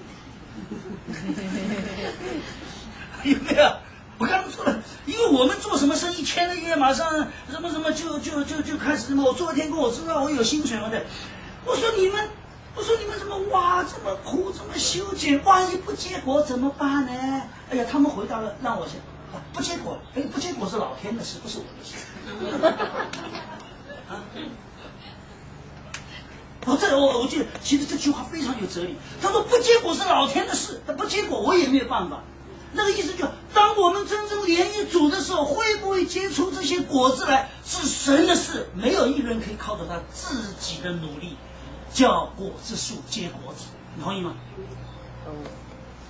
有没有？我刚刚说了，因为我们做什么生意，签了约，马上什么什么就就就就开始什么。我做了天工，我知道我有薪水了的。我说你们，我说你们怎么挖这么苦，这么修剪？万一不结果怎么办呢？哎呀，他们回答了，让我想，啊、不结果，哎，不结果是老天的事，不是我的事。啊。哦，这我我记得，其实这句话非常有哲理。他说不结果是老天的事，不结果我也没有办法。那个意思就，当我们真正连于主的时候，会不会结出这些果子来，是神的事，没有一个人可以靠着他自己的努力，叫果子树结果子。你同意吗？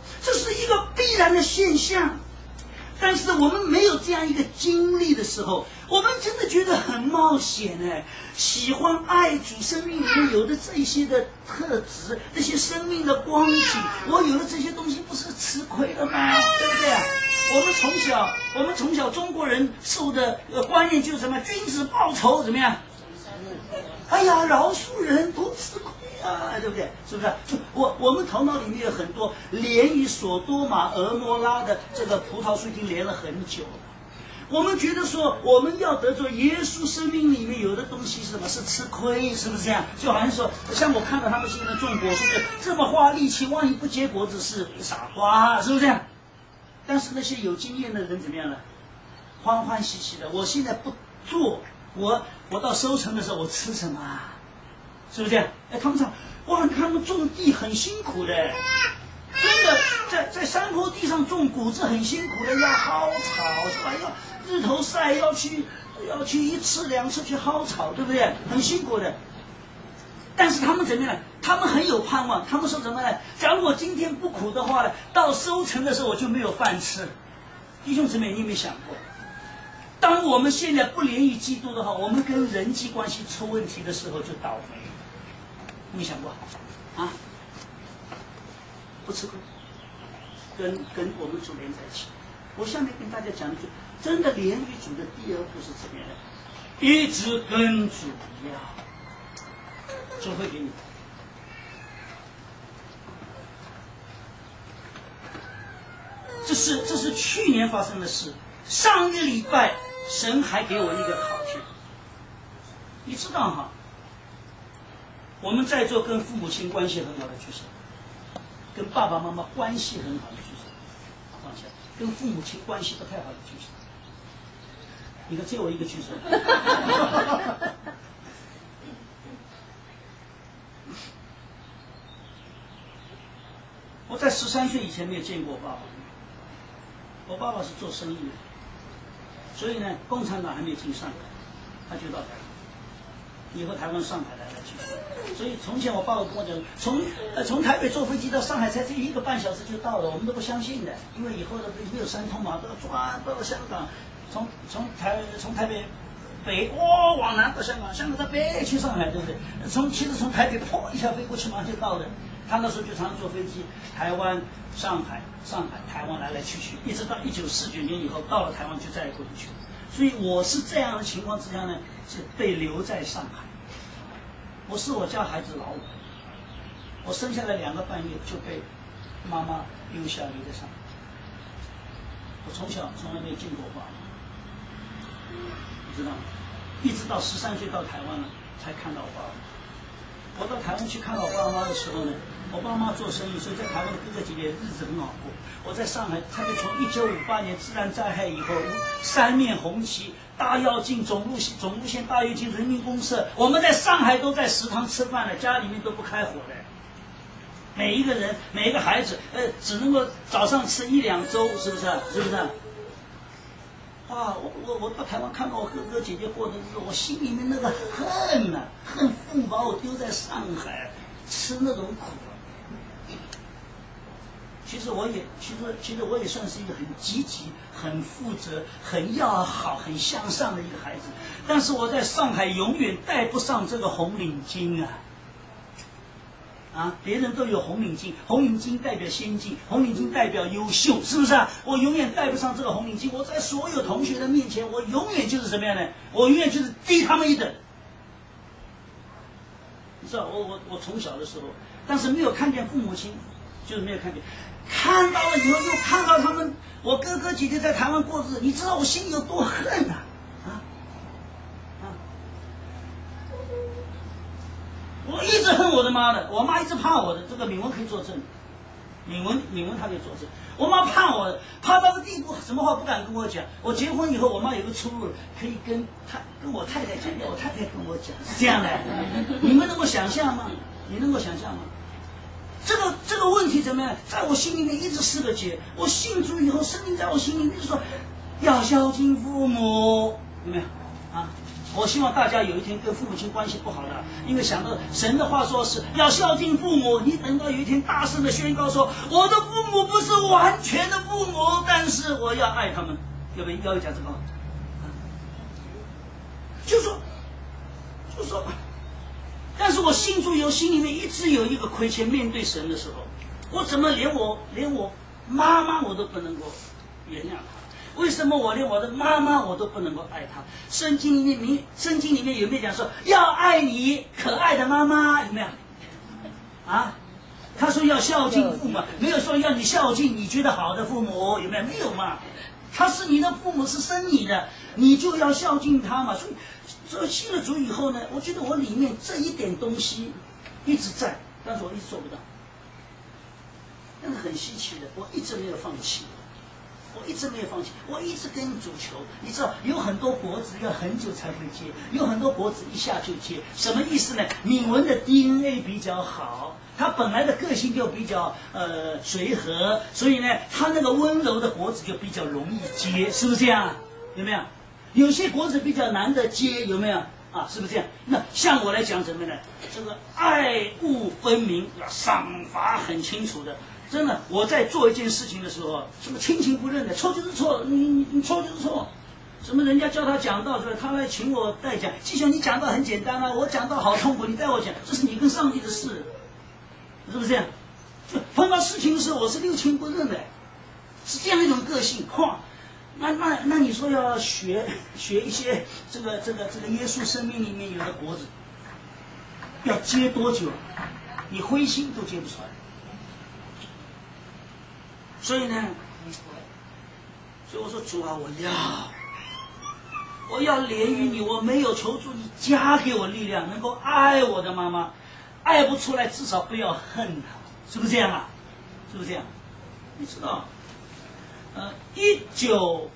这是一个必然的现象。但是我们没有这样一个经历的时候，我们真的觉得很冒险哎。喜欢爱主，生命里面有的这些的特质，这些生命的光景，我有了这些东西，不是吃亏了吗？对不对啊？我们从小，我们从小中国人受的呃观念就是什么？君子报仇怎么样？哎呀，饶恕人多吃亏啊，对不对？是不是？就我我们头脑里面有很多连于索多玛、俄摩拉的这个葡萄树已经连了很久了。我们觉得说我们要得着耶稣生命里面有的东西是什么？是吃亏，是不是这样？就好像说，像我看到他们现在种果树的这么花力气，万一不结果子是傻瓜，是不是这样？但是那些有经验的人怎么样呢？欢欢喜喜的。我现在不做，我我到收成的时候我吃什么啊？是不是这样？哎，他们讲哇，他们种地很辛苦的，真的在在山坡地上种谷子很辛苦的，要薅草是吧？要日头晒，要去要去一次两次去薅草，对不对？很辛苦的。但是他们怎么样呢？他们很有盼望。他们说什么呢？假如我今天不苦的话呢，到收成的时候我就没有饭吃。弟兄姊妹，你有没有想过？当我们现在不连于基督的话，我们跟人际关系出问题的时候就倒霉。你想过啊？不吃亏，跟跟我们主连在一起。我下面跟大家讲一句，真的连于主的第二步是怎么样的？一直跟主一样，主会给你。这是这是去年发生的事。上个礼拜，神还给我一个考卷。你知道哈？我们在座跟父母亲关系很好的举手，跟爸爸妈妈关系很好的举手，放下；跟父母亲关系不太好的举手。你看，只有我一个举手。我在十三岁以前没有见过我爸爸，我爸爸是做生意的，所以呢，共产党还没有进上海，他就到台湾。以后台湾、上海来来去去，所以从前我爸爸跟我讲，从呃从台北坐飞机到上海才这一个半小时就到了，我们都不相信的，因为以后的没有三通嘛，都要转到香港，从从台从台北北哇、哦、往南到香港，香港到北去上海，对不对？从其实从台北砰一下飞过去马上就到了。他那时候就常常坐飞机，台湾、上海、上海、台湾来来去去，一直到一九四九年以后到了台湾就再也回不去了。所以我是这样的情况之下呢，是被留在上海。我是我家孩子老五，我生下来两个半月就被妈妈丢下留在上海。我从小从来没有见过爸爸，你知道吗？一直到十三岁到台湾了才看到我爸爸。我到台湾去看到我爸妈的时候呢，我爸妈做生意，所以在台湾的哥哥姐姐日子很好过。我在上海，特别从一九五八年自然灾害以后，三面红旗，大跃进总路线总路线大跃进人民公社，我们在上海都在食堂吃饭了，家里面都不开火的。每一个人，每一个孩子，呃，只能够早上吃一两粥，是不是？是不是？啊，我我我到台湾看到我哥哥姐姐过的日子，我心里面那个恨呐、啊，恨父母把我丢在上海，吃那种苦。其实我也，其实其实我也算是一个很积极、很负责、很要好、很向上的一个孩子，但是我在上海永远戴不上这个红领巾啊！啊，别人都有红领巾，红领巾代表先进，红领巾代表优秀，是不是啊？我永远戴不上这个红领巾，我在所有同学的面前，我永远就是什么样的？我永远就是低他们一等。你知道，我我我从小的时候，但是没有看见父母亲，就是没有看见。看到了以后，又看到他们，我哥哥姐姐在台湾过日子，你知道我心里有多恨呐、啊？啊啊！我一直恨我的妈的，我妈一直怕我的，这个敏文可以作证，敏文敏文她可以作证，我妈怕我的，怕到个地步，什么话不敢跟我讲。我结婚以后，我妈有个出路，可以跟她跟我太太讲，要我太太跟我讲，是这样的。你们能够想象吗？你能够想象吗？这个这个问题怎么样？在我心里面一直是个结。我信主以后，圣灵在我心里面就说，要孝敬父母，有没有？啊， 我希望大家有一天跟父母亲关系不好的，因为想到神的话说是要孝敬父母，你等到有一天大声的宣告说，我的父母不是完全的父母，但是我要爱他们，要不要讲这个？就说，就说，但是我信主以后，心里面一直有一个亏欠，面对神的时候，我怎么连我连我妈妈我都不能够原谅她？为什么我连我的妈妈我都不能够爱她？圣经里面明，圣经里面有没有讲说要爱你可爱的妈妈？有没有？啊？他说要孝敬父母，没有说要你孝敬你觉得好的父母，有没有？没有嘛。他是你的父母，是生你的，你就要孝敬他嘛。所以，所以信了主以后呢，我觉得我里面这一点东西一直在，但是我一直做不到。但是很稀奇的，我一直没有放弃。我一直没有放弃，我一直跟主求。你知道，有很多脖子要很久才会接，有很多脖子一下就接。什么意思呢？敏文的 D N A 比较好，他本来的个性就比较呃随和，所以呢，他那个温柔的脖子就比较容易接，是不是这样？有没有？有些脖子比较难的接，有没有？啊，是不是这样？那像我来讲什么呢？这个爱恶分明，要赏罚很清楚的。真的，我在做一件事情的时候，什么亲情不认的，错就是错，你你你错就是错。什么人家叫他讲道，是吧？他来请我代讲，继续你讲道很简单啊，我讲道好痛苦，你带我讲，这是你跟上帝的事，是不是这样？就碰到事情的时候，我是六亲不认的，是这样一种个性。嚯，那那那你说要学学一些这个这个这个耶稣生命里面有的脖子，要接多久？你灰心都接不出来。所以呢，所以我说主啊，我要，我要怜悯你，我没有求助你，加给我力量，能够爱我的妈妈，爱不出来至少不要恨她，是不是这样啊？是不是这样？你知道，呃，一九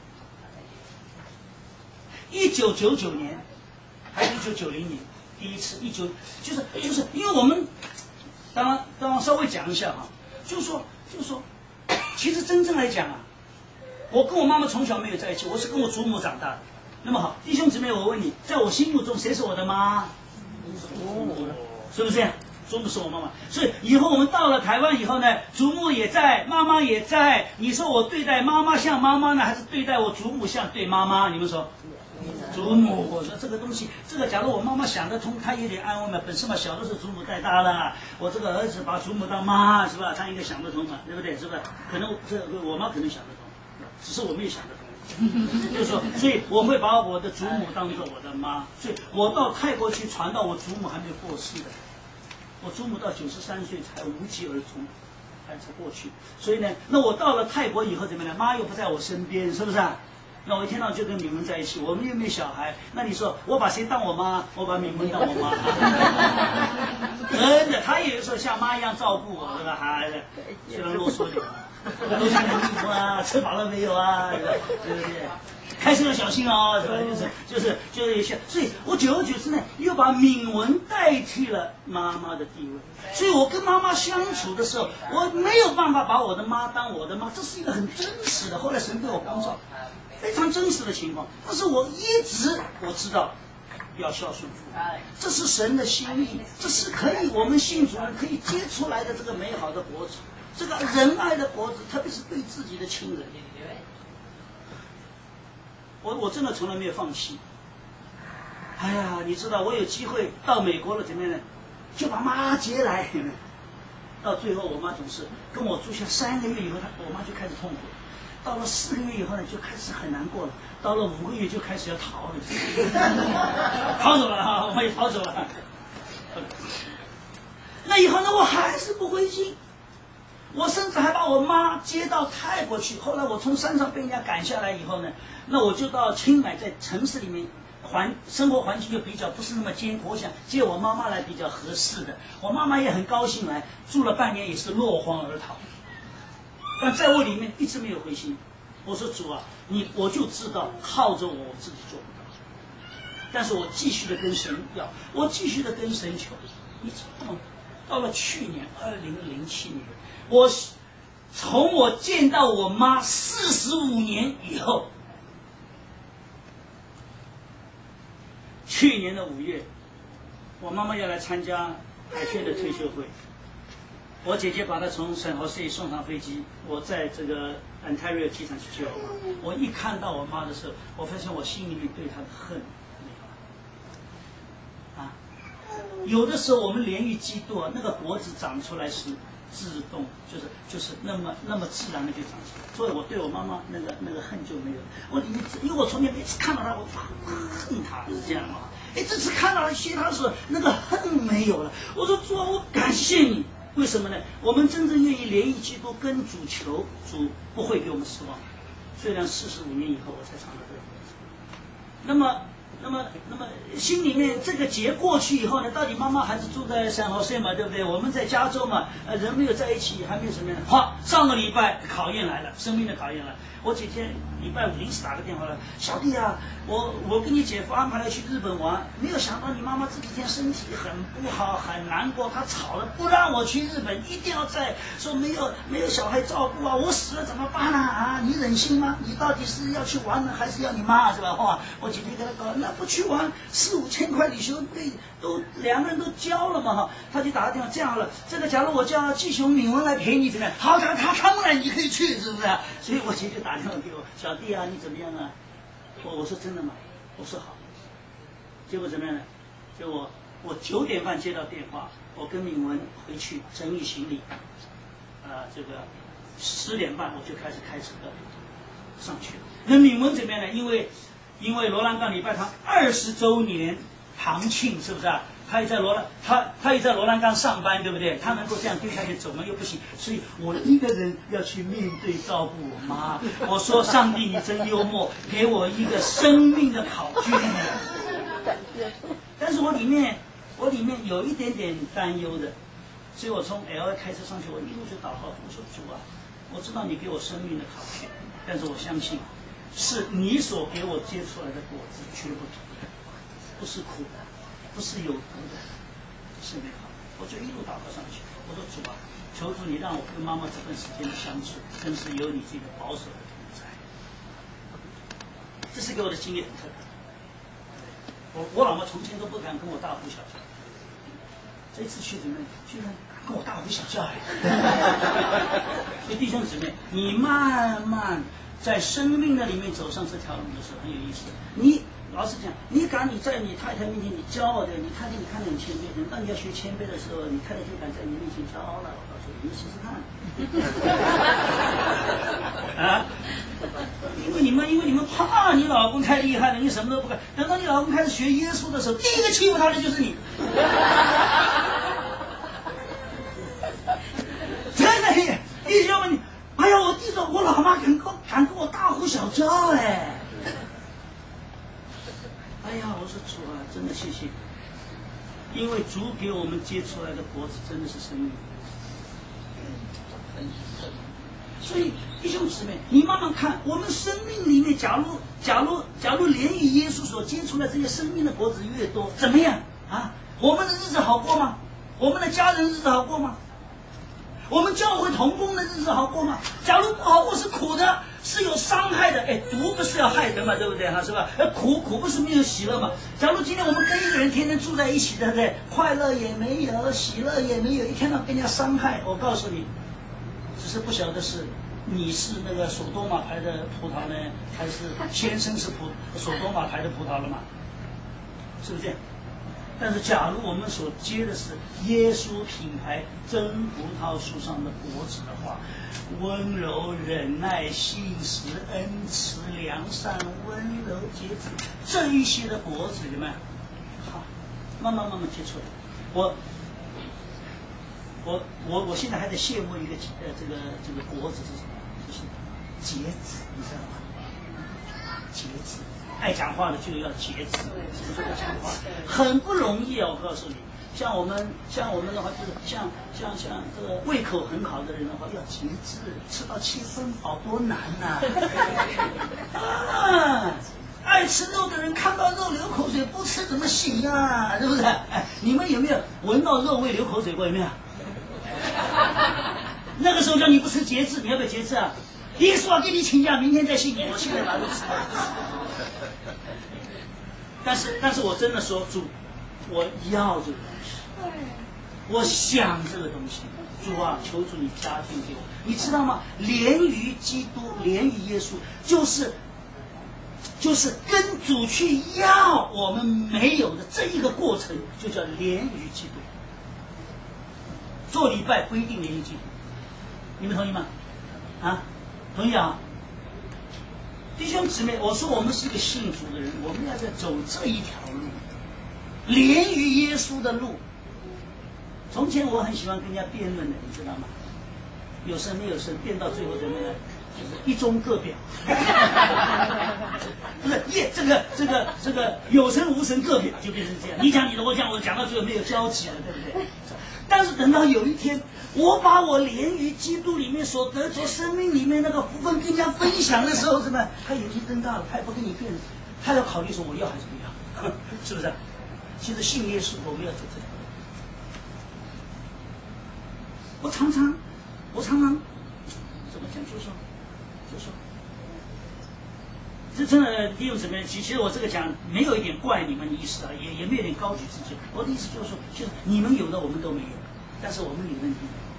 一九九九年，还是一九九零年，第一次一九就是就是因为我们，当然当然稍微讲一下哈，就是说就是说。其实真正来讲啊，我跟我妈妈从小没有在一起，我是跟我祖母长大的。那么好，弟兄姊妹，我问你，在我心目中谁是我的妈？祖母，是不是这样？祖母是我妈妈。所以以后我们到了台湾以后呢，祖母也在，妈妈也在。你说我对待妈妈像妈妈呢，还是对待我祖母像对妈妈？你们说？祖母，我说这个东西，这个假如我妈妈想得通，她有点安慰嘛。本身嘛，小的时候祖母带大了，我这个儿子把祖母当妈，是吧？他应该想得通嘛，对不对？是不是？可能这我妈可能想得通，只是我没有想得通。就是说，所以我会把我的祖母当做我的妈。所以我到泰国去传道，我祖母还没有过世的，我祖母到九十三岁才无疾而终，才才过去。所以呢，那我到了泰国以后怎么样？妈又不在我身边，是不是啊？那我一天到晚就跟敏文在一起，我们又没有小孩，那你说我把谁当我妈？我把敏文当我妈，真的，他也有时候像妈一样照顾我，对吧？还虽然啰嗦点，都穿个衣服啊，吃饱了没有啊？对不对？开车要小心哦，是吧？就是就是就是一些，所以我久而久之呢，又把敏文代替了妈妈的地位，所以我跟妈妈相处的时候，我没有办法把我的妈当我的妈，这是一个很真实的。后来神对我光照。非常真实的情况，但是我一直我知道要孝顺父母，这是神的心意，这是可以我们信主人可以结出来的这个美好的果子，这个仁爱的果子，特别是对自己的亲人。我我真的从来没有放弃。哎呀，你知道我有机会到美国了，怎么样呢？就把妈接来，到最后我妈总是跟我住下三个月以后，她我妈就开始痛苦。到了四个月以后呢，就开始很难过了。到了五个月就开始要逃了，逃走了啊！我们也逃走了。那以后呢，我还是不灰心，我甚至还把我妈接到泰国去。后来我从山上被人家赶下来以后呢，那我就到清迈，在城市里面环生活环境就比较不是那么艰苦，我想接我妈妈来比较合适的。我妈妈也很高兴来，住了半年也是落荒而逃。但在我里面一直没有灰心，我说主啊，你我就知道靠着我我自己做不到，但是我继续的跟神要，我继续的跟神求。你知道吗？到了去年二零零七年，我从我见到我妈四十五年以后， 去年的五月，我妈妈要来参加海轩的退休会，我姐姐把她从圣何塞送上飞机，我在这个 Ontario 机场去接我妈。我一看到我妈的时候，我发现我心里面对她的恨。啊，有的时候我们连于基督啊，那个脖子长出来是自动，就是就是那么那么自然的就长出来。所以我对我妈妈那个那个恨就没有。我里面因为我从前每次看到她，我恨她，是这样吗？哎，这次看到了谢她的时候，那个恨没有了。我说主啊，我感谢你。为什么呢？我们真正愿意连于基督跟主求，主不会给我们失望。虽然四十五年以后我才尝到这个果子，那么。那么，那么心里面这个节过去以后呢，到底妈妈还是住在圣何塞嘛，对不对？我们在加州嘛，呃，人没有在一起，还没有什么样的。好，上个礼拜考验来了，生命的考验了。我姐姐礼拜五临时打个电话来，小弟啊，我我跟你姐夫安排了去日本玩，没有想到你妈妈这几天身体很不好，很难过，她吵了，不让我去日本，一定要在，说没有没有小孩照顾啊，我死了怎么办啊？啊，你忍心吗？你到底是要去玩呢，还是要你妈是吧？哇，我姐姐跟他搞，那不去玩，四五千块旅修费都两个人都交了嘛哈，他就打个电话，这样好了，这个假如我叫季雄、敏文来陪你怎么样？好的，他他们来你可以去，是不是？所以我姐就打电话给我，小弟啊，你怎么样啊？我我说真的吗？我说好。结果怎么样呢？结果我九点半接到电话，我跟敏文回去整理行李，呃，这个十点半我就开始开车上去了。那敏文怎么样呢？因为因为罗兰岗礼拜堂二十周年堂庆，是不是啊？他也在罗兰，他他也在罗兰岗上班，对不对？他能够这样丢下去走吗？又不行，所以我一个人要去面对照顾我妈。我说上帝，你真幽默，给我一个生命的考卷。但是我里面我里面有一点点担忧的，所以我从 L A 开车上去，我一路就祷告，我说主啊，我知道你给我生命的考卷，但是我相信是你所给我结出来的果子绝不毒的，不是苦的，不是有毒的，是美好的。我就一路祷告上去，我说主啊，求主你让我跟妈妈这段时间的相处，真是有你这个保守的同在。这是给我的经验很特别。我我老妈从前都不敢跟我大呼小叫，这次去怎么居然跟我大呼小叫哎！所以弟兄姊妹，你慢慢在生命的里面走上这条路的时候很有意思。你老实讲，你敢你在你太太面前你骄傲的，你太太你看着很谦卑，等到你要学谦卑的时候，你太太就敢在你面前骄傲了。我告诉你，你试试看。啊！因为你们，因为你们怕你老公太厉害了，你什么都不干。等到你老公开始学耶稣的时候，第一个欺负他的就是你。真的，弟兄们，哎呀，我记得我老妈敢跟敢跟我大呼小叫哎。哎呀，我说主啊，真的谢谢你，因为主给我们结出来的果子真的是生命。所以弟兄姊妹，你慢慢看，我们生命里面，假如假如假如连于耶稣所结出来这些生命的果子越多，怎么样啊？我们的日子好过吗？我们的家人日子好过吗？我们教会同工的日子好过吗？假如不好过，是苦的，是有伤害的。哎，毒不是要害人嘛，对不对哈？是吧？呃，苦苦不是没有喜乐嘛。假如今天我们跟一个人天天住在一起，对不对？快乐也没有，喜乐也没有，一天到晚跟人家伤害。我告诉你，只是不晓得是你是那个索多玛牌的葡萄呢，还是先生是葡索多玛牌的葡萄了嘛？是不是这样？但是假如我们所结的是耶稣品牌真葡萄树上的果子的话，温柔、忍耐、信实、恩慈、良善、温柔、节制，这一些的果子有没有？好，慢慢慢慢结出来。我我我我现在还在羡慕一个呃这个这个果子是什么？就是节制，你知道吗？节制。爱讲话的就要节制，不是不讲话，很不容易啊！我告诉你，像我们像我们的话，就是像像像这个胃口很好的人的话，要节制，吃到七分饱多难呐！啊，爱吃肉的人看到肉流口水，不吃怎么行啊？是不是？哎，你们有没有闻到肉味流口水过？有没有？那个时候叫你不吃节制，你要不要节制啊？耶稣啊，给你请假，明天再信你。我现在哪里知道？ 但是但是我真的说主，我要这个东西，我想这个东西，主啊，求主你加添给我。你知道吗？连于基督，连于耶稣，就是就是跟主去要我们没有的这一个过程，就叫连于基督。做礼拜不一定连于基督，你们同意吗？啊，同意啊！弟兄姊妹，我说我们是一个信主的人，我们要在走这一条路，连于耶稣的路。从前我很喜欢跟人家辩论的，你知道吗？有神没有神，辩到最后怎么样？就是一中各表。不是耶，这个这个这个有神无神各表，就变成这样。你讲你的，我讲我的，讲到最后没有交集了，对不对？但是等到有一天，我把我连于基督里面所得着生命里面那个福分跟人家分享的时候，怎么他眼睛瞪大了，他也不跟你辩论，他要考虑说我要还是不要，是不是？其实信耶稣，我们要走这条路。我常常，我常常怎么讲？就说，就说，这真的弟兄姊妹，其实我这个讲没有一点怪你们的意思啊，也也没有点高举自己。我的意思就是说，就是你们有的我们都没有，但是我们有问题。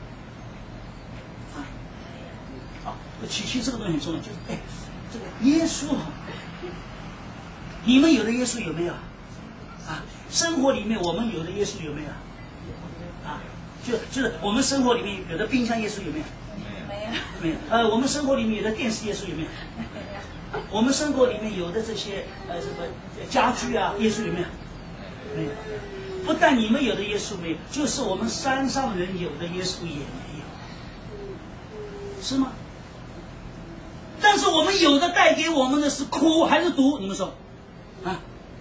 啊，好，其其实这个东西很重要，就是哎，这个耶稣啊，你们有的耶稣有没有？啊，生活里面我们有的耶稣有没有？啊，就就是我们生活里面有的冰箱耶稣有没有？ 没有。 没有。呃，我们生活里面有的电视耶稣有没有？我们生活里面有的这些呃什么家具啊，耶稣有没有？没有。不但你们有的耶稣没有，就是我们山上人有的耶稣也没有，是吗？但是我们有的带给我们的是苦还是毒？你们说，啊？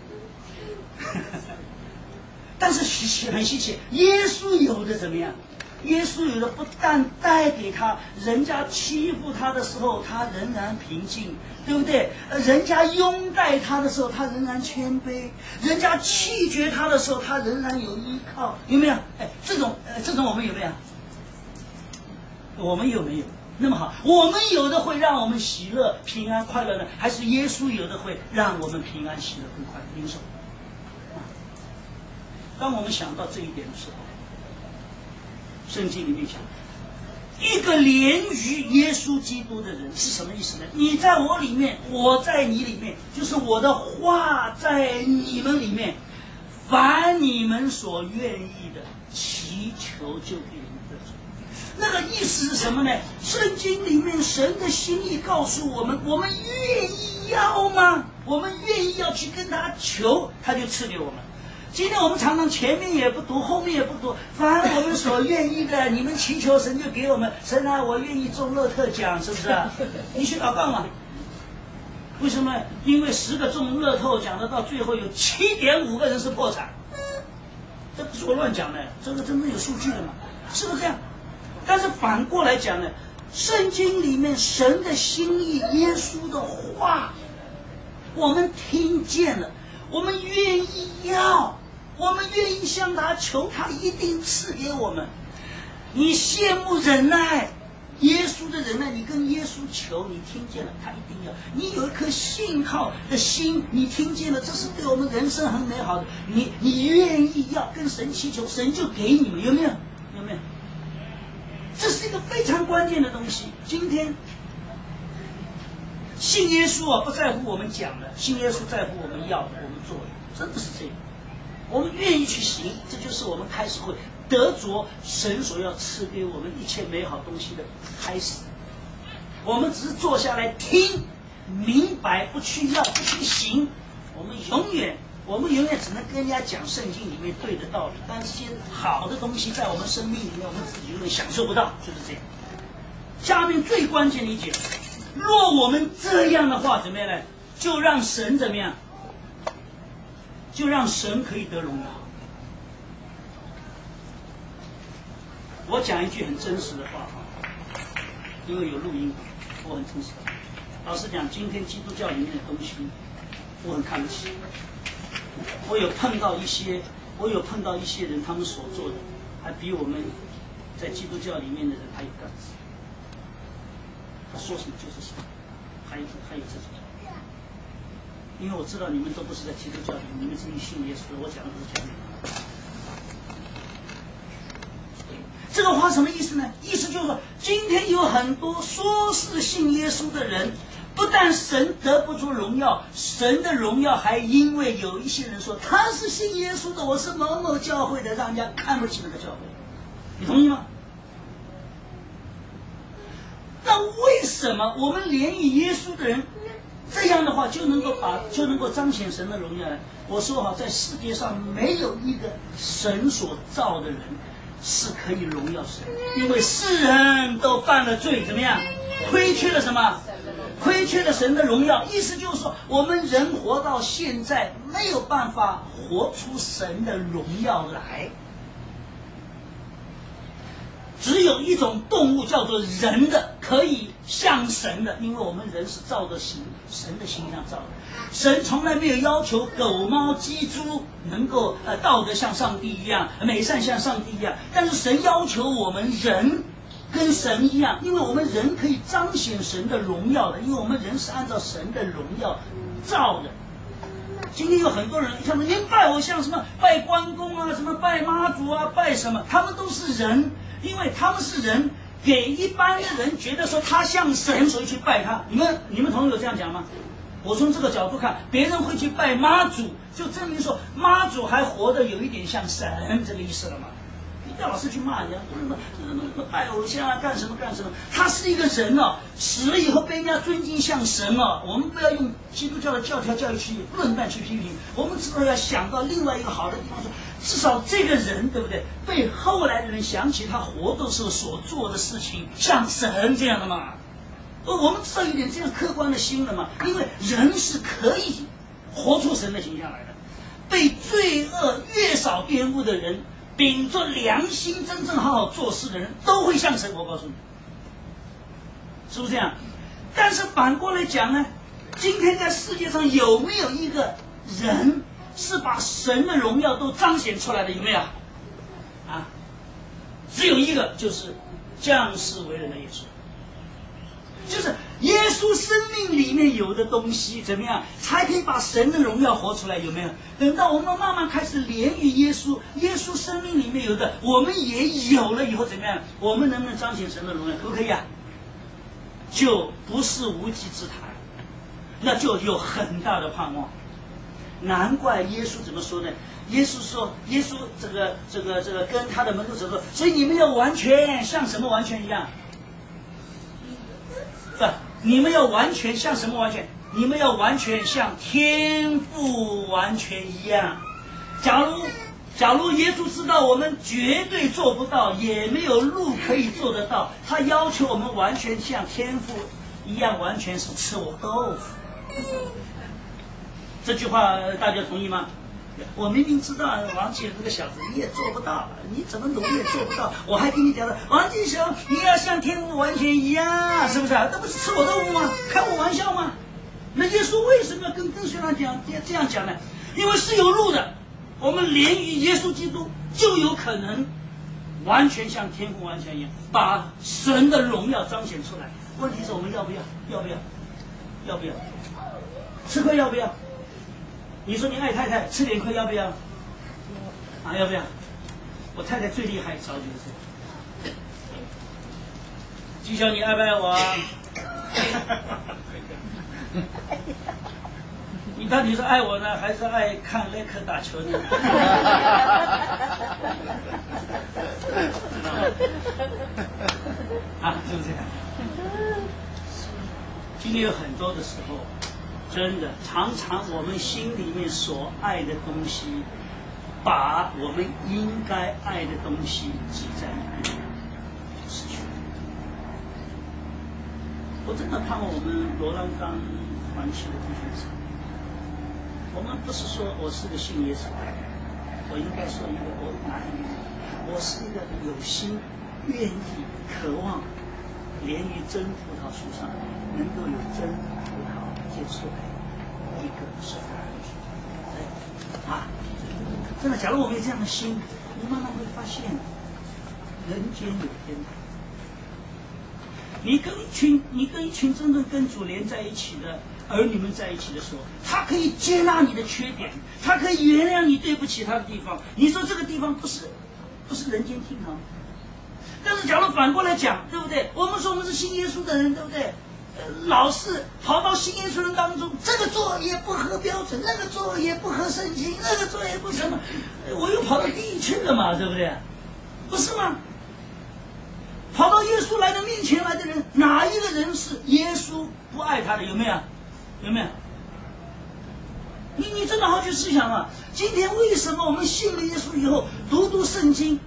但是稀奇很稀奇，耶稣有的怎么样？耶稣有的不但带给他，人家欺负他的时候，他仍然平静，对不对？人家拥戴他的时候，他仍然谦卑；人家弃绝他的时候，他仍然有依靠，有没有？哎，这种呃，这种我们有没有？我们有没有？那么好，我们有的会让我们喜乐、平安、快乐呢，还是耶稣有的会让我们平安、喜乐、更快乐？您说？当我们想到这一点的时候，圣经里面讲，一个连于耶稣基督的人是什么意思呢？你在我里面，我在你里面，就是我的话在你们里面，凡你们所愿意的，祈求就给你们得着。那个意思是什么呢？圣经里面神的心意告诉我们，我们愿意要吗？我们愿意要去跟他求，他就赐给我们。今天我们常常前面也不读，后面也不读，凡我们所愿意的，你们祈求神就给我们。神啊，我愿意中乐透奖，是不是啊？你去祷告嘛。为什么？因为十个中乐透奖的，到最后有七点五个人是破产。这不是我乱讲的，这个真正有数据的嘛，是不是这样？但是反过来讲呢，圣经里面神的心意、耶稣的话，我们听见了，我们愿意要。我们愿意向他求，他一定赐给我们。你羡慕忍耐，耶稣的忍耐，你跟耶稣求，你听见了，他一定要。你有一颗信靠的心，你听见了，这是对我们人生很美好的。你你愿意要跟神祈求，神就给你们，有没有？有没有？这是一个非常关键的东西。今天信耶稣啊，不在乎我们讲的，信耶稣在乎我们要的，我们做的，真的是这样。我们愿意去行，这就是我们开始会得着神所要赐给我们一切美好东西的开始。我们只是坐下来听，明白，不去要，不去行。我们永远，我们永远只能跟人家讲圣经里面对的道理，但这些好的东西在我们生命里面，我们自己永远享受不到，就是这样。下面最关键的一点，若我们这样的话，怎么样呢？就让神怎么样？就让神可以得荣耀。我讲一句很真实的话啊，因为有录音，我很真实。老实讲，今天基督教里面的东西，我很看不起。我有碰到一些，我有碰到一些人，他们所做的，还比我们在基督教里面的人还有干劲。他说什么就是什么，还有还有这种。 因为我知道你们都不是在基督教里，你们自己信耶稣，我讲的不是讲你们。这个话什么意思呢？意思就是说，今天有很多说是信耶稣的人，不但神得不出荣耀，神的荣耀还因为有一些人说他是信耶稣的，我是某某教会的，让人家看不起那个教会。你同意吗？那为什么我们连于耶稣的人这样的话就能够把就能够彰显神的荣耀呢？我说好，在世界上没有一个神所造的人是可以荣耀神，因为世人都犯了罪，怎么样？亏缺了什么？亏缺了神的荣耀。意思就是说，我们人活到现在没有办法活出神的荣耀来。只有一种动物叫做人的，可以像神的，因为我们人是照着形神的形象造的。神从来没有要求狗猫鸡猪能够呃道德像上帝一样，美善像上帝一样，但是神要求我们人跟神一样，因为我们人可以彰显神的荣耀的，因为我们人是按照神的荣耀造的。今天有很多人像您拜偶像，什么拜关公啊，什么拜妈祖啊，拜什么，他们都是人，因为他们是人，给一般的人觉得说他像神，所以去拜他。你们你们同意有这样讲吗？我从这个角度看，别人会去拜妈祖，就证明说妈祖还活得有一点像神，这个意思了吗？你不要老是去骂人家，拜偶像啊，干什么干什么？他是一个人哦，死了以后被人家尊敬像神哦。我们不要用基督教的教条教育去论断去批评，我们至少要想到另外一个好的地方，说至少这个人对不对？被后来的人想起他活的时候所做的事情像神这样的嘛。我们至少有点这样客观的心了嘛，因为人是可以活出神的形象来的。被罪恶越少玷污的人，秉着良心真正好好做事的人，都会像神。我告诉你，是不是这样？但是反过来讲呢，今天在世界上有没有一个人是把神的荣耀都彰显出来的？有没有？啊，只有一个，就是降世为人的耶稣。就是耶稣生命里面有的东西怎么样才可以把神的荣耀活出来？有没有？等到我们慢慢开始连于耶稣，耶稣生命里面有的我们也有了以后怎么样？我们能不能彰显神的荣耀？可不可以啊？就不是无稽之谈，那就有很大的盼望。难怪耶稣怎么说呢？耶稣说，耶稣这个这个这个跟他的门徒说，所以你们要完全像什么完全一样？不，你们要完全像什么完全？你们要完全像天父完全一样。假如假如耶稣知道我们绝对做不到，也没有路可以做得到，他要求我们完全像天父一样，完全是吃我豆腐。这句话大家同意吗？我明明知道王继这个小子你也做不到，你怎么努力也做不到，我还跟你讲了，王继雄你要像天父完全一样，是不是？那不是吃我豆腐吗？开我玩笑吗？那耶稣为什么要跟跟学生讲这样讲呢？因为是有路的，我们连于耶稣基督就有可能完全像天父完全一样，把神的荣耀彰显出来。问题是我们要不要？要不要？要不要？吃亏要不要？你说你爱太太，吃点亏要不要？啊，要不要？我太太最厉害，早就是这样。纪晓，你爱不爱我？你到底是爱我呢，还是爱看雷克打球呢？啊，就是这样。今天有很多的时候。真的，常常我们心里面所爱的东西，把我们应该爱的东西挤在里面，失去。我真的盼望我们罗兰刚团契的弟兄姊妹，我们不是说我是个信耶稣的人，我应该说一个我哪里？我是一个有心、愿意、渴望，连于真葡萄树上能够有真葡萄。结出来一个是啊，真的，假如我们有这样的心，你慢慢会发现，人间有天堂。你跟一群，你跟一群真正跟主连在一起的， 儿女们在一起的时候，他可以接纳你的缺点，他可以原谅你对不起他的地方。你说这个地方不是不是人间天堂？但是假如反过来讲，对不对？我们说我们是信耶稣的人，对不对？呃、老是跑到信耶稣人当中，这个做也不合标准，那个做也不合圣经，那个做也不什么，我又跑到地狱去了嘛，对不对？不是吗？跑到耶稣来的面前来的人，哪一个人是耶稣不爱他的？有没有？有没有？你你真的好去思想啊！今天为什么我们信了耶稣以后，读读圣经，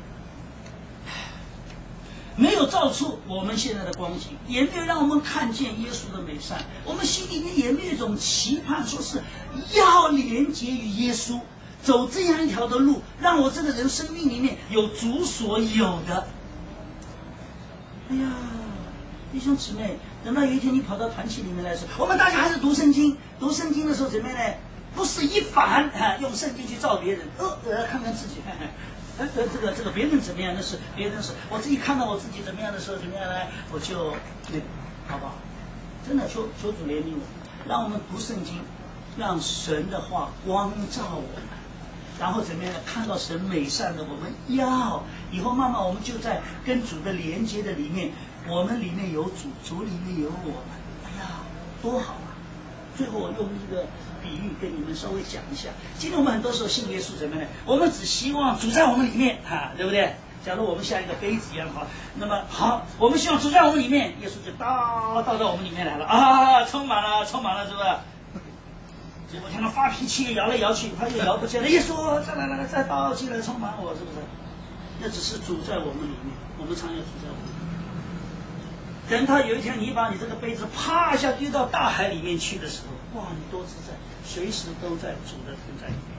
没有照出我们现在的光景，也没有让我们看见耶稣的美善，我们心里面也没有一种期盼，说是要连接于耶稣，走这样一条的路，让我这个人生命里面有主所有的。哎呀，弟兄姊妹，等到有一天你跑到团体里面来说，我们大家还是读圣经，读圣经的时候怎么样呢？不是一反啊，用圣经去照别人，呃，呃看看自己，看看，呃，这个这个别人怎么样？那是别人是，我自己看到我自己怎么样的时候，怎么样呢？我就那好不好？真的求求主怜悯我，让我们读圣经，让神的话光照我们。然后怎么样呢？看到神美善的，我们要以后慢慢我们就在跟主的连接的里面，我们里面有主，主里面有我们。哎呀，多好啊！最后我用一个比喻跟你们稍微讲一下。今天我们很多时候信耶稣怎么样呢？我们只希望主在我们里面啊，对不对？假如我们像一个杯子一样好，那么好，我们希望主在我们里面，耶稣就倒倒到我们里面来了啊，充满了，充满了，是不是？结果看他发脾气，摇来摇去，他又摇不见了。耶稣，再来来来，再倒进来充满我，是不是？那只是主在我们里面，我们常有主在我们里面。等他有一天你把你这个杯子啪一下丢到大海里面去的时候，哇，你多自在，随时都在主的同在里面。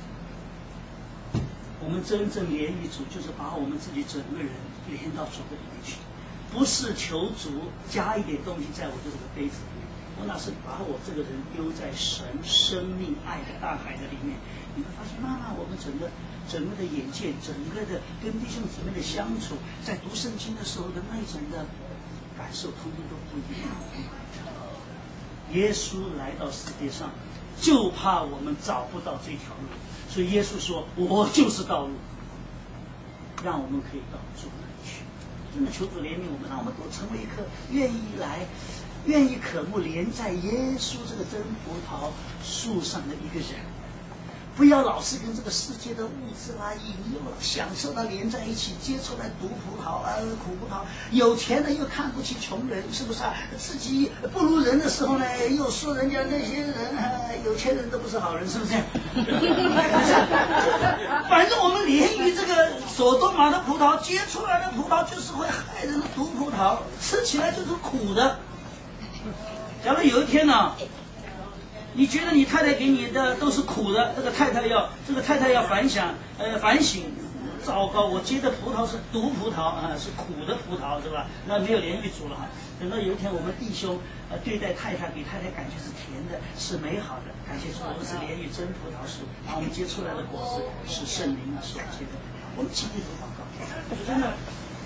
我们真正连于主，就是把我们自己整个人连到主的里面去，不是求主加一点东西在我的这个杯子里面。我那是把我这个人丢在神生命爱的大海的里面，你会发现，慢慢我们整个整个的眼界，整个的跟弟兄姊妹的相处，在读圣经的时候的那种的感受，通通都不一样。耶稣来到世界上，就怕我们找不到这条路，所以耶稣说：“我就是道路，让我们可以到主那里去。”真的求主怜悯我们，让我们都成为一颗愿意来。愿意渴慕连在耶稣这个真葡萄树上的一个人，不要老是跟这个世界的物质啦、引诱啦、享受啦连在一起，接出来毒葡萄啊、苦葡萄。有钱的又看不起穷人，是不是啊？自己不如人的时候呢，又说人家那些人啊，有钱人都不是好人，是不是？反正我们连于这个所多玛的葡萄结出来的葡萄就是会害人的毒葡萄，吃起来就是苦的。假如有一天呢、啊，你觉得你太太给你的都是苦的，这个太太要这个太太要反省，呃，反省，糟糕，我结的葡萄是毒葡萄啊，是苦的葡萄，是吧？那没有连于主了哈。等到有一天我们弟兄呃对待太太，给太太感觉是甜的，是美好的，感谢主，我们是连于真葡萄树，然后我们结出来的果实是圣灵啊所结的。我们亲自祷告，真的。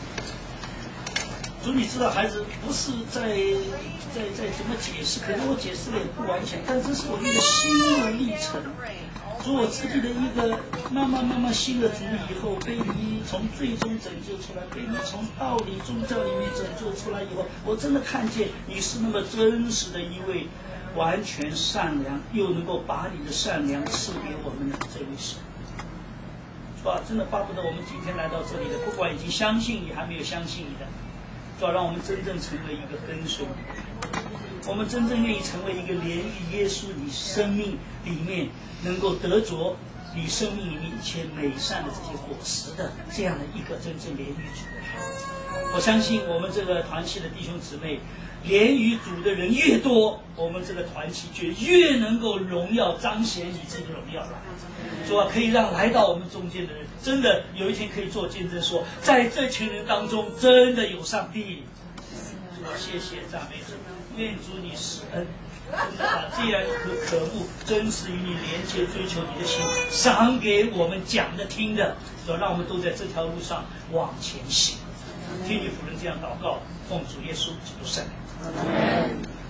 主，你知道孩子不是在在在怎么解释，可能我解释的也不完全，但这是我一个心路历程。主，我自己的一个慢慢慢慢信了主以后，被你从最终拯救出来，被你从道理宗教里面拯救出来以后，我真的看见你是那么真实的一位完全善良，又能够把你的善良赐给我们的这位神。是吧？真的巴不得我们今天来到这里的，不管已经相信你还没有相信你的，主要让我们真正成为一个跟随你，我们真正愿意成为一个连于耶稣你生命里面能够得着你生命里面一切美善的这些果实的这样的一个真正连于主的人。我相信我们这个团契的弟兄姊妹，连于主的人越多，我们这个团契就越能够荣耀彰显你这个荣耀来，主啊，可以让来到我们中间的人真的有一天可以做见证说，在这群人当中真的有上帝。主啊，谢谢赞美主，愿主你施恩，真的把这样一颗渴慕真实与你连接追求你的心赏给我们讲的听的，主啊，让我们都在这条路上往前行。听你仆人这样祷告，奉主耶稣基督圣名。